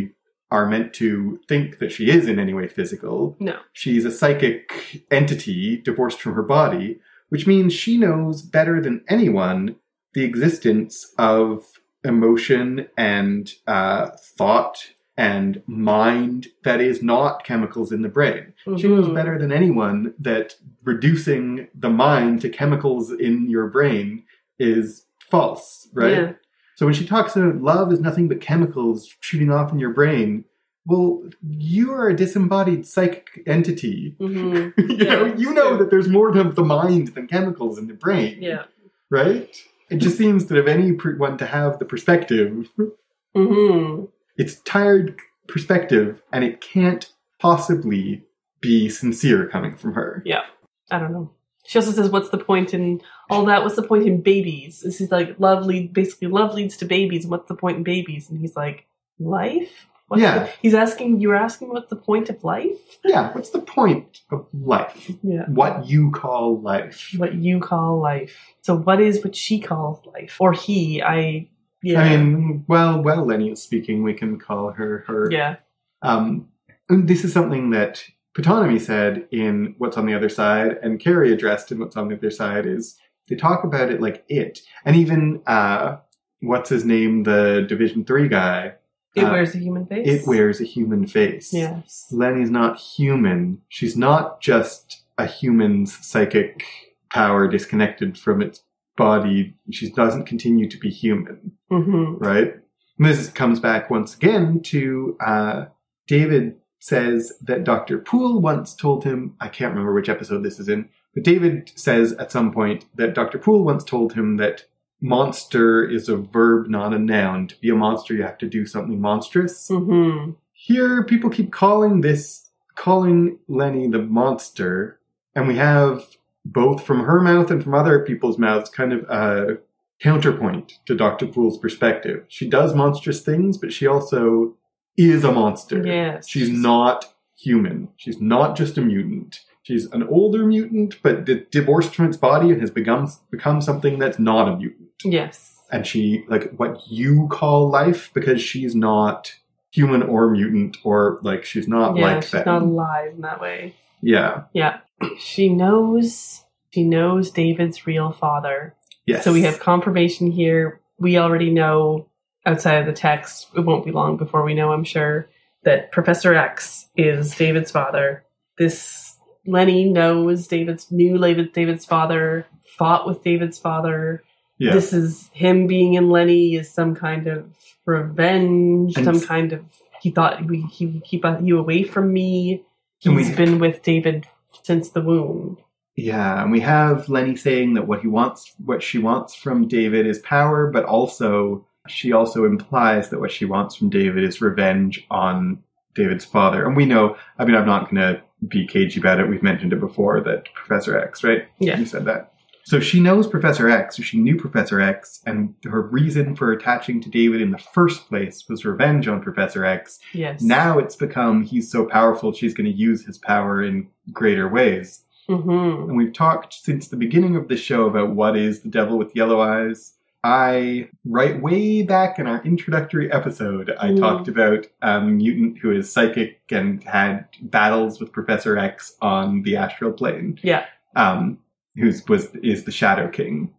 are meant to think that she is in any way physical. No. She's a psychic entity divorced from her body, which means she knows better than anyone the existence of emotion and uh, thought and mind that is not chemicals in the brain. Mm-hmm. She knows better than anyone that reducing the mind to chemicals in your brain is false, right? Yeah. So when she talks about love is nothing but chemicals shooting off in your brain, well, you are a disembodied psychic entity. Mm-hmm. you yeah, know, you know that there's more to the mind than chemicals in the brain. Yeah. Right? It just seems that of anyone to have the perspective, mm-hmm. it's tired perspective, and it can't possibly be sincere coming from her. Yeah. I don't know. She also says, what's the point in all that? What's the point in babies? This is like, love lead, basically, love leads to babies. What's the point in babies? And he's like, life? What's yeah. The, he's asking, you're asking what's the point of life? Yeah, what's the point of life? Yeah. What you call life. What you call life. So what is what she calls life? Or he, I, yeah. I mean, well, well, Lenny is speaking, we can call her her. Yeah. Um, and this is something that Ptonomy said in What's on the Other Side, and Carrie addressed in What's on the Other Side, is they talk about it like it. And even, uh, what's his name, the Division three guy. It uh, wears a human face? It wears a human face. Yes. Lenny's not human. She's not just a human's psychic power disconnected from its body. She doesn't continue to be human. Mm-hmm. Right? And this comes back once again to, uh, David says that Doctor Poole once told him, I can't remember which episode this is in, but David says at some point that Doctor Poole once told him that monster is a verb, not a noun. To be a monster, you have to do something monstrous. Mm-hmm. Here, people keep calling this, calling Lenny the monster, and we have both from her mouth and from other people's mouths kind of a counterpoint to Doctor Poole's perspective. She does monstrous things, but she also is a monster. Yes. She's not human. She's not just a mutant. She's an older mutant, but d- divorced from its body and has become become something that's not a mutant. Yes. And she, like, what you call life, because she's not human or mutant, or, like, she's not yeah, like she's that. She's not alive in that way. Yeah. Yeah. She knows, she knows David's real father. Yes. So we have confirmation here. We already know, outside of the text, it won't be long before we know, I'm sure, that Professor X is David's father. This Lenny knows David's, knew David's father, fought with David's father. Yeah. This is him being in Lenny is some kind of revenge, and some kind of, he thought he, he would keep you away from me. He's we, been with David since the womb. Yeah, and we have Lenny saying that what he wants, what she wants from David is power, but also she also implies that what she wants from David is revenge on David's father. And we know, I mean, I'm not going to be cagey about it. We've mentioned it before, that Professor X, right? Yeah. You said that. So she knows Professor X, or she knew Professor X, and her reason for attaching to David in the first place was revenge on Professor X. Yes. Now it's become, he's so powerful, she's going to use his power in greater ways. Mm-hmm. And we've talked since the beginning of the show about what is the devil with yellow eyes. I, right way back in our introductory episode, I mm. talked about a mutant who is psychic and had battles with Professor X on the astral plane. Yeah. Um, who's was is the Shadow King.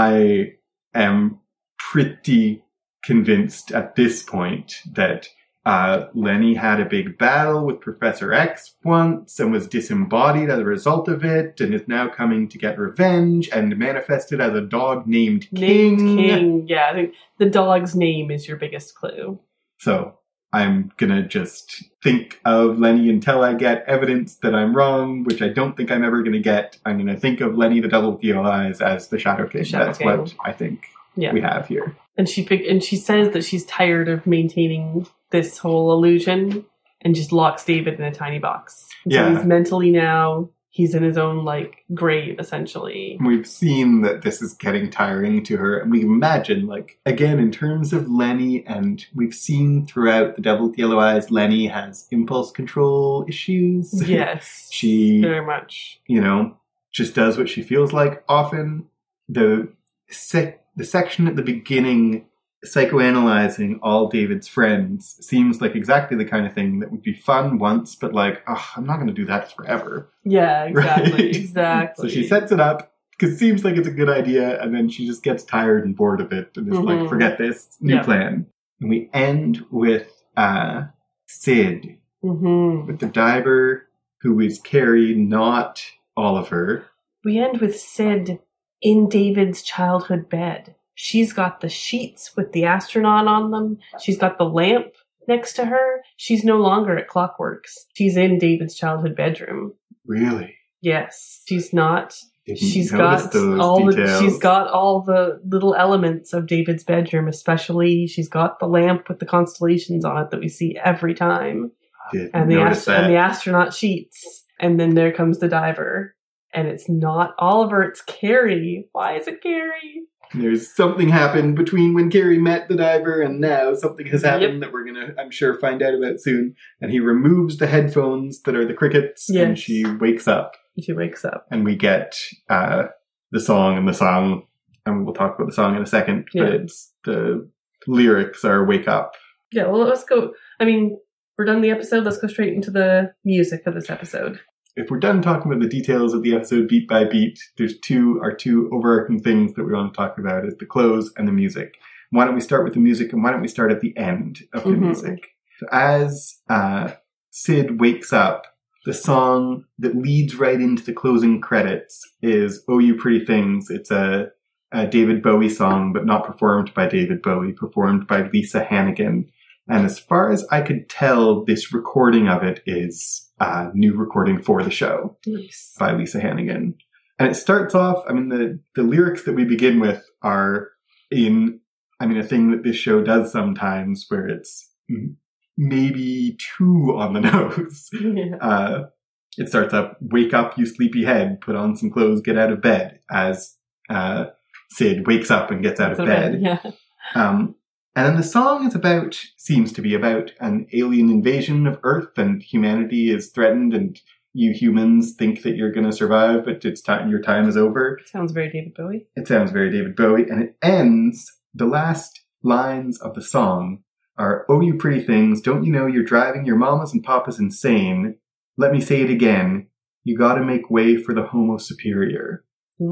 I am pretty convinced at this point that uh, Lenny had a big battle with Professor X once and was disembodied as a result of it, and is now coming to get revenge and manifested as a dog named King. Named King, yeah. I think the dog's name is your biggest clue. So I'm gonna just think of Lenny until I get evidence that I'm wrong, which I don't think I'm ever gonna get. I'm gonna think of Lenny the Devil with Yellow Eyes as the Shadow King. The Shadow That's King. What I think yeah. we have here. And she and she says that she's tired of maintaining this whole illusion and just locks David in a tiny box. And yeah. So he's mentally now, he's in his own, like, grave, essentially. We've seen that this is getting tiring to her, and we imagine, like, again, in terms of Lenny, and we've seen throughout The Devil with Yellow Eyes, Lenny has impulse control issues. Yes. She, very much. You know, just does what she feels like often. The sec- the section at the beginning psychoanalyzing all David's friends seems like exactly the kind of thing that would be fun once, but like, oh, I'm not going to do that forever. Yeah, exactly, right? exactly. So she sets it up because it seems like it's a good idea, and then she just gets tired and bored of it and is Mm-hmm. like, forget this, new Yep. plan. And we end with uh, Sid, Mm-hmm. with the diver who is Carrie, not Oliver. We end with Sid in David's childhood bed. She's got the sheets with the astronaut on them. She's got the lamp next to her. She's no longer at Clockworks. She's in David's childhood bedroom. Really? Yes, she's not. Didn't She's notice got those all the, details. she's got all the little elements of David's bedroom, especially she's got the lamp with the constellations on it that we see every time. Didn't And the, notice ast- that. and the astronaut sheets. And then there comes the diver. And it's not Oliver, it's Carrie. Why is it Carrie? There's something happened between when Carrie met the diver and now something has happened Yep. that we're gonna, I'm sure, find out about soon. And he removes the headphones that are the crickets, and Yes. she wakes up, She wakes up. and we get uh, the song, and the song, and we'll talk about the song in a second, Yeah. but it's, the lyrics are "Wake Up." Yeah, well, let's go. I mean, we're done the episode. Let's go straight into the music of this episode. If we're done talking about the details of the episode beat by beat, there's two our two overarching things that we want to talk about is the close and the music. Why don't we start with the music, and why don't we start at the end of the Mhm. music? So as uh, Sid wakes up, the song that leads right into the closing credits is "Oh You Pretty Things." It's a, a David Bowie song, but not performed by David Bowie, performed by Lisa Hannigan. And as far as I could tell, this recording of it is a new recording for the show Nice. by Lisa Hannigan. And it starts off, I mean, the, the lyrics that we begin with are in, I mean, a thing that this show does sometimes where it's m- maybe too on the nose. Yeah. Uh, it starts up, "Wake up, you sleepyhead, put on some clothes, get out of bed," as uh, Sid wakes up and gets out That's of a bed. Yeah. Um, and then the song is about, seems to be about an alien invasion of Earth, and humanity is threatened, and you humans think that you're going to survive, but it's time, your time is over. Sounds very David Bowie. It sounds very David Bowie, and it ends, the last lines of the song are, "Oh, you pretty things, don't you know you're driving your mamas and papas insane? Let me say it again, you gotta make way for the homo superior."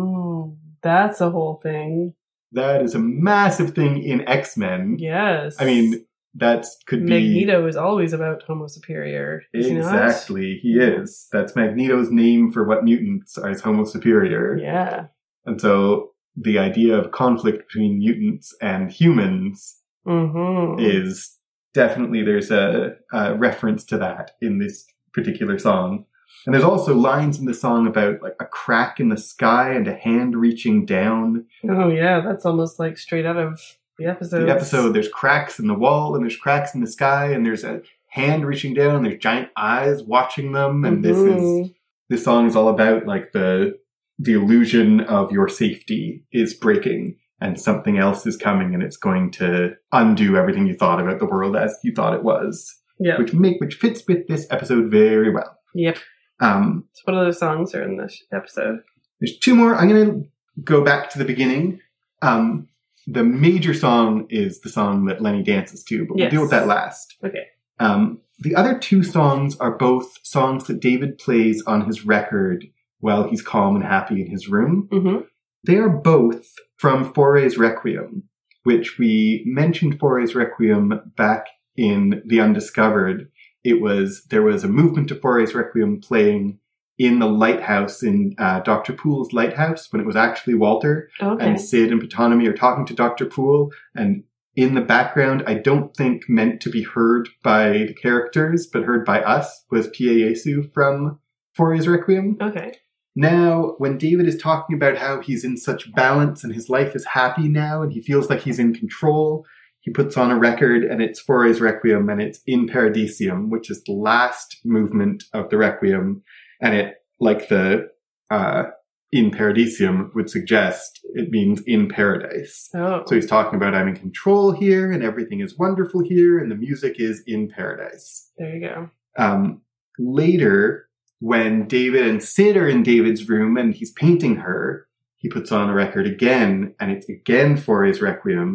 Mm, that's a whole thing. That is a massive thing in X-Men. Yes. I mean, that could be... Magneto is always about Homo Superior. Is he not? Exactly, he is. That's Magneto's name for what mutants are, is Homo Superior. Yeah. And so the idea of conflict between mutants and humans Mm-hmm. is definitely, there's a, a reference to that in this particular song. And there's also lines in the song about like a crack in the sky and a hand reaching down. Oh, yeah. That's almost like straight out of the episode. The episode, there's cracks in the wall and there's cracks in the sky and there's a hand reaching down and there's giant eyes watching them. And this is, this song is all about like the, the illusion of your safety is breaking and something else is coming and it's going to undo everything you thought about the world as you thought it was. Yep. Which make, which fits with this episode very well. Yep. Um, So what other songs are in this episode? There's two more. I'm going to go back to the beginning. Um, the major song is the song that Lenny dances to, but Yes. we'll deal with that last. Okay. Um, the other two songs are both songs that David plays on his record while he's calm and happy in his room. Mm-hmm. They are both from Foray's Requiem, which we mentioned Foray's Requiem back in The Undiscovered. It was, there was a movement to Foray's Requiem playing in the lighthouse, in uh, Doctor Poole's lighthouse, when it was actually Walter. Okay. And Sid and Ptonomy are talking to Doctor Poole, and in the background, I don't think meant to be heard by the characters, but heard by us, was Pieyesu from Foray's Requiem. Okay. Now, when David is talking about how he's in such balance and his life is happy now and he feels like he's in control, he puts on a record and it's Foray's Requiem and it's In Paradisium, which is the last movement of the Requiem. And it, like the uh, In Paradisium would suggest, it means in paradise. Oh. So he's talking about I'm in control here and everything is wonderful here and the music is in paradise. There you go. Um, later, when David and Sid are in David's room and he's painting her, he puts on a record again, and it's again Foray's Requiem,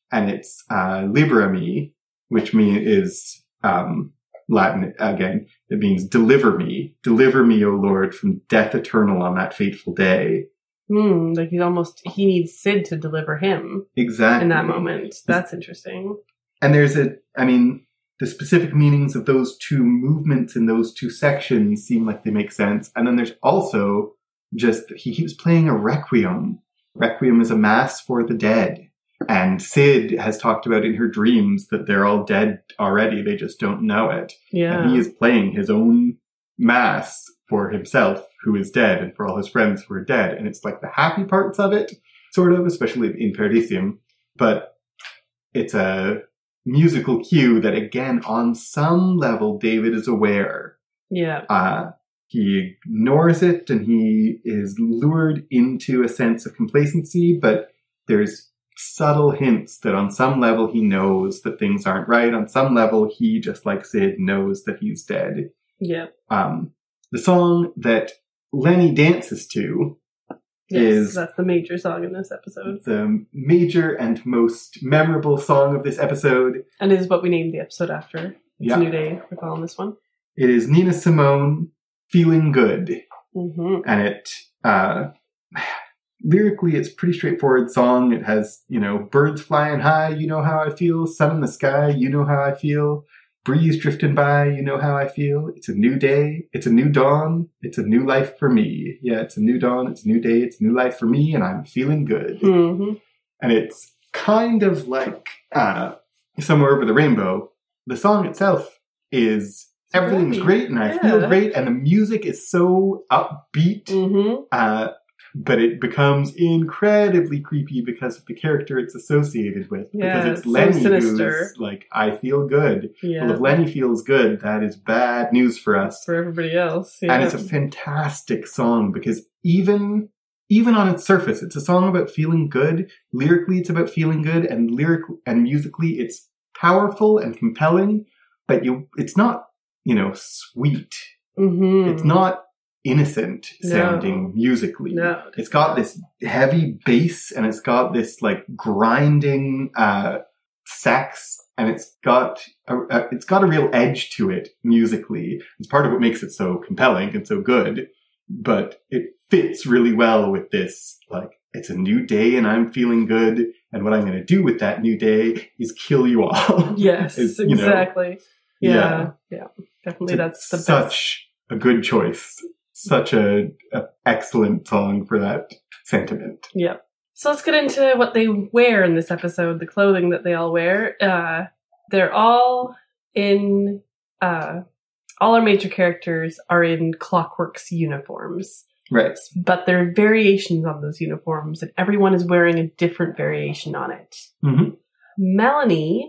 and it's uh, Libera me, which mean is um, Latin again. It means deliver me, deliver me, O Lord, from death eternal on that fateful day. Hmm, like he's almost, he needs Sid to deliver him. Exactly. In that moment. That's interesting. And there's a, I mean, the specific meanings of those two movements in those two sections seem like they make sense. And then there's also just, he keeps playing a requiem. Requiem is a mass for the dead. And Sid has talked about in her dreams that they're all dead already. They just don't know it. Yeah. And he is playing his own mass for himself, who is dead, and for all his friends who are dead. And it's like the happy parts of it, sort of, especially in Paradisium. But it's a musical cue that, again, on some level, David is aware. Yeah. Uh, he ignores it, and he is lured into a sense of complacency, but there's subtle hints that on some level he knows that things aren't right. On some level, he, just like Sid, knows that he's dead. Yeah. Um, the song that Lenny dances to yes, is that's the major song in this episode. The major and most memorable song of this episode. And is what we named the episode after. It's yeah. a new day. We're calling this one. It is Nina Simone, Feeling Good. Mm-hmm. And it, uh, lyrically, it's a pretty straightforward song. It has, you know, birds flying high, you know how I feel. Sun in the sky, you know how I feel. Breeze drifting by, you know how I feel. It's a new day. It's a new dawn. It's a new life for me. Yeah, it's a new dawn. It's a new day. It's a new life for me, and I'm feeling good. Mm-hmm. And it's kind of like uh, Somewhere Over the Rainbow. The song itself is, everything's great, and I yeah. feel great, and the music is so upbeat. Mm-hmm. Uh, but it becomes incredibly creepy because of the character it's associated with. Yeah, because it's so Lenny sinister. Who's like, I feel good. Yeah. Well, if Lenny feels good, that is bad news for us. For everybody else. Yeah. And it's a fantastic song because even even on its surface, it's a song about feeling good. Lyrically, it's about feeling good, and lyric and musically, it's powerful and compelling. But you, it's not, you know, sweet. Mm-hmm. It's not innocent sounding no. musically. No, it's got this heavy bass, and it's got this like grinding uh, sax, and it's got a, a, it's got a real edge to it musically. It's part of what makes it so compelling and so good. But it fits really well with this, like, it's a new day and I'm feeling good, and what I'm going to do with that new day is kill you all. Yes, is, you exactly. Know, yeah, yeah, yeah, definitely. That's the such best. a good choice. Such a, a excellent song for that sentiment. Yeah. So let's get into what they wear in this episode, the clothing that they all wear. Uh, they're all in, uh, all our major characters are in Clockwork's uniforms. Right. But there are variations on those uniforms, and everyone is wearing a different variation on it. Mm-hmm. Melanie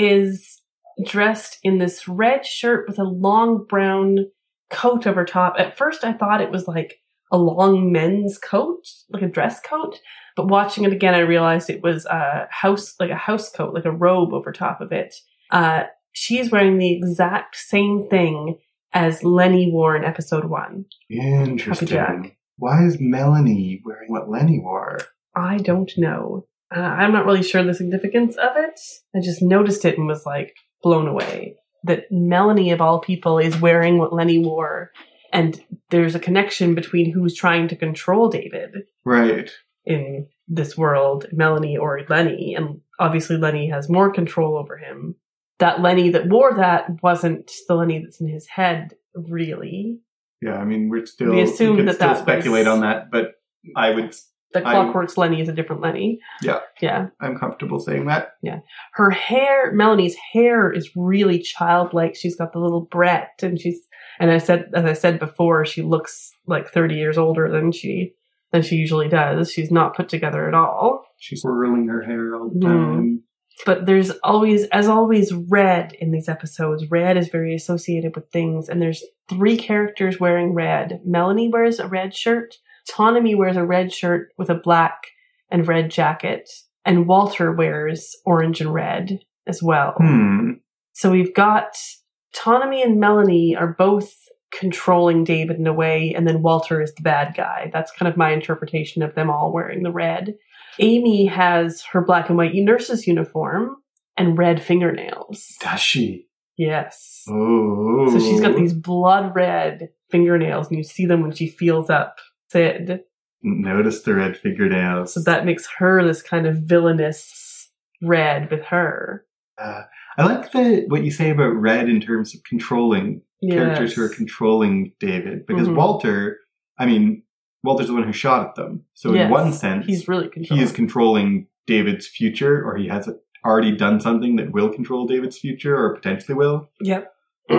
is dressed in this red shirt with a long brown coat over top. At first I thought it was like a long men's coat, like a dress coat, but watching it again I realized it was a house, like a house coat, like a robe over top of it. Uh, she's wearing the exact same thing as Lenny wore in episode one. Interesting. Jack. Why is Melanie wearing what Lenny wore? I don't know. Uh, I'm not really sure the significance of it. I just noticed it and was like blown away. That Melanie, of all people, is wearing what Lenny wore. And there's a connection between who's trying to control David. Right. In this world, Melanie or Lenny. And obviously Lenny has more control over him. That Lenny that wore that wasn't the Lenny that's in his head, really. Yeah, I mean, we're still... We assume we that still that speculate was, on that, but I would... The Clockwork's Lenny is a different Lenny. Yeah. Yeah. I'm comfortable saying that. Yeah. Her hair, Melanie's hair is really childlike. She's got the little Brett, and she's, and I said, as I said before, she looks like thirty years older than she, than she usually does. She's not put together at all. She's swirling her hair all the time. Mm. But there's always, as always, red in these episodes. Red is very associated with things, and there's three characters wearing red. Melanie wears a red shirt. Autonomy wears a red shirt with a black and red jacket, and Walter wears orange and red as well. Hmm. So we've got Autonomy and Melanie are both controlling David in a way, and then Walter is the bad guy. That's kind of my interpretation of them all wearing the red. Amy has her black and white nurse's uniform and red fingernails. Does she? Yes. Oh. So she's got these blood red fingernails, and you see them when she feels up Sid. Notice the red fingernails. So that makes her this kind of villainous red with her. Uh, I like the what you say about red in terms of controlling Yes. characters who are controlling David. Because Mhm. Walter, I mean, Walter's the one who shot at them. So Yes. in one sense, He's really he controlling. is controlling David's future, or he has already done something that will control David's future, or potentially will. Yep.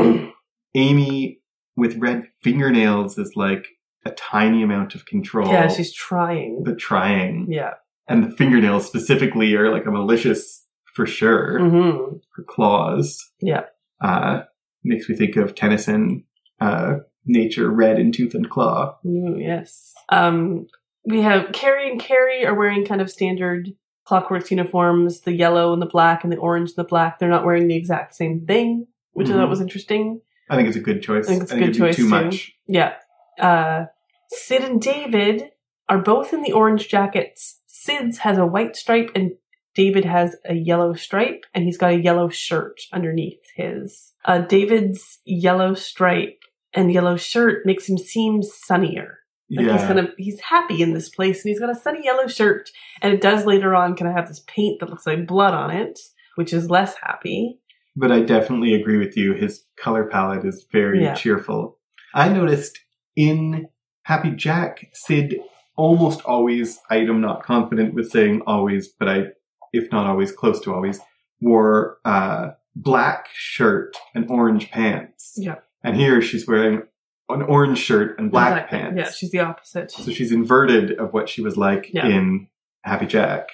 Amy with red fingernails is like a tiny amount of control. Yeah, she's trying. but trying. Yeah. And the fingernails specifically are like a malicious for sure. Mm-hmm. Her claws. Yeah. Uh, makes me think of Tennyson, uh, nature red in tooth and claw. Ooh, yes. Um, we have Carrie and Carrie are wearing kind of standard Clockworks uniforms, the yellow and the black and the orange and the black. They're not wearing the exact same thing, which I Mhm. thought was interesting. I think it's a good choice. I think it's a I think good it'd be choice too too. much. Yeah. Uh, Sid and David are both in the orange jackets. Sid's has a white stripe and David has a yellow stripe, and he's got a yellow shirt underneath his. Uh, David's yellow stripe and yellow shirt makes him seem sunnier. Like yeah. he's kind of, he's happy in this place, and he's got a sunny yellow shirt, and it does later on kind of have this paint that looks like blood on it, which is less happy. But I definitely agree with you. His color palette is very Yeah. cheerful. I noticed in Happy Jack, Sid almost always, I'm not confident with saying always, but I, if not always, close to always, wore uh, black shirt and orange pants. Yeah. And here she's wearing an orange shirt and black Exactly. pants. Yeah, she's the opposite. So she's inverted of what she was like Yeah. in Happy Jack.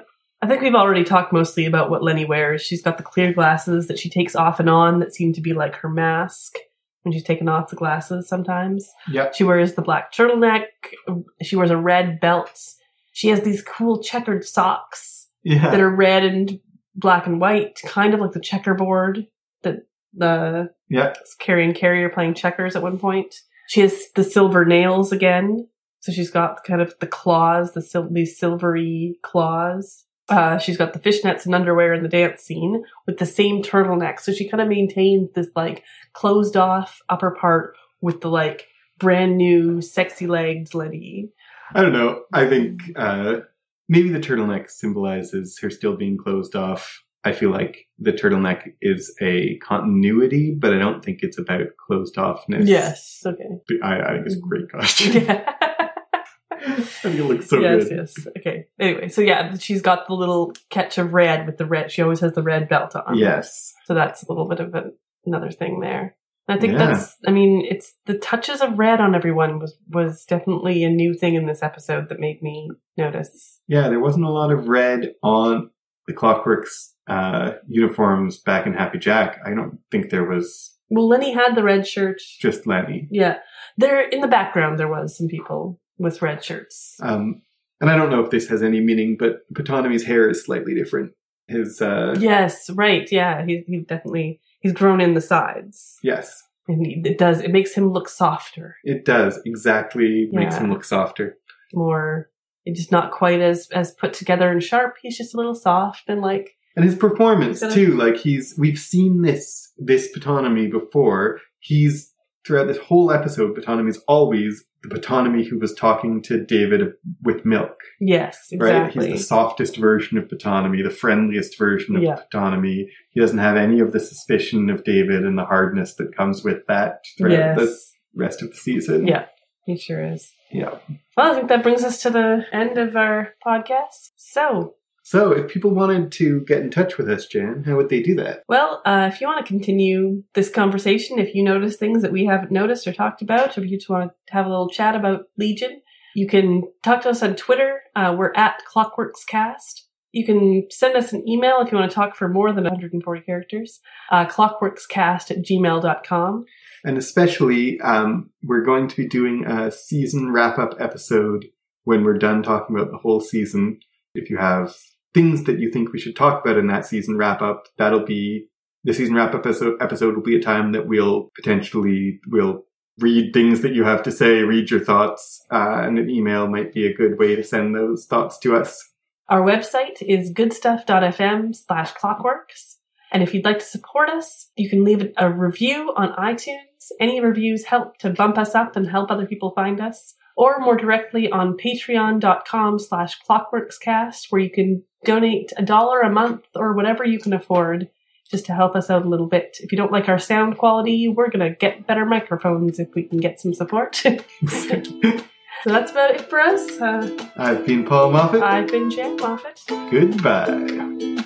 I think we've already talked mostly about what Lenny wears. She's got the clear glasses that she takes off and on that seem to be like her mask when she's taken off the glasses sometimes. Yep. She wears the black turtleneck. She wears a red belt. She has these cool checkered socks Yeah. that are red and black and white, kind of like the checkerboard that the Yeah. Carrie and Carrie are playing checkers at one point. She has the silver nails again. So she's got kind of the claws, the sil- these silvery claws. Uh, she's got the fishnets and underwear in the dance scene with the same turtleneck. So she kind of maintains this like closed off upper part with the like brand new sexy legged Letty. I don't know. I think uh, maybe the turtleneck symbolizes her still being closed off. I feel like the turtleneck is a continuity, but I don't think it's about closed offness. Yes. Okay. I, I think it's a great costume. Yeah. I think it looks so yes, good. yes. Okay. Anyway, so yeah, she's got the little catch of red with the red. She always has the red belt on. Yes. So that's a little bit of a, another thing there. And I think Yeah. that's, I mean, it's the touches of red on everyone was, was definitely a new thing in this episode that made me notice. Yeah, there wasn't a lot of red on the Clockworks uh, uniforms back in Happy Jack. I don't think there was Well, Lenny had the red shirt. just Lenny. Yeah. There, in the background, there was some people with red shirts. Um, and I don't know if this has any meaning, but Ptolemy's hair is slightly different. His, uh, Yes, right. Yeah. He, he definitely, he's grown in the sides. yes, And he, it does, it makes him look softer. it does exactly makes Yeah. him look softer. More, it's just not quite as, as put together and sharp. He's just a little soft and like, And his performance He's gonna- too, like he's, we've seen this, this Ptonomy before. He's, throughout this whole episode, Ptonomy's always the Ptonomy who was talking to David with milk, yes, right? exactly. He's the softest version of Ptonomy, the friendliest version of Yeah. Ptonomy. He doesn't have any of the suspicion of David and the hardness that comes with that throughout the Yes. rest of the season. Yeah, he sure is. Yeah. Well, I think that brings us to the end of our podcast. So, So if people wanted to get in touch with us, Jan, how would they do that? well, uh, if you want to continue this conversation, if you notice things that we haven't noticed or talked about, or if you just want to have a little chat about Legion, you can talk to us on Twitter. Uh, we're at ClockworksCast. You can send us an email if you want to talk for more than one hundred forty characters. Uh, clockworkscast at gmail dot com. And especially, um, we're going to be doing a season wrap-up episode when we're done talking about the whole season. If you have things that you think we should talk about in that season wrap-up, that'll be, the season wrap-up episode, episode will be a time that we'll potentially, we'll read things that you have to say, read your thoughts, uh, and an email might be a good way to send those thoughts to us. Our website is goodstuff.fm slash clockworks. And if you'd like to support us, you can leave a review on iTunes. Any reviews help to bump us up and help other people find us. Or more directly on patreon.com slash clockworkscast, where you can donate a dollar a month or whatever you can afford just to help us out a little bit. If you don't like our sound quality, we're going to get better microphones if we can get some support. So that's about it for us. Uh, I've been Paul Moffat. I've been Jan Moffat. Goodbye.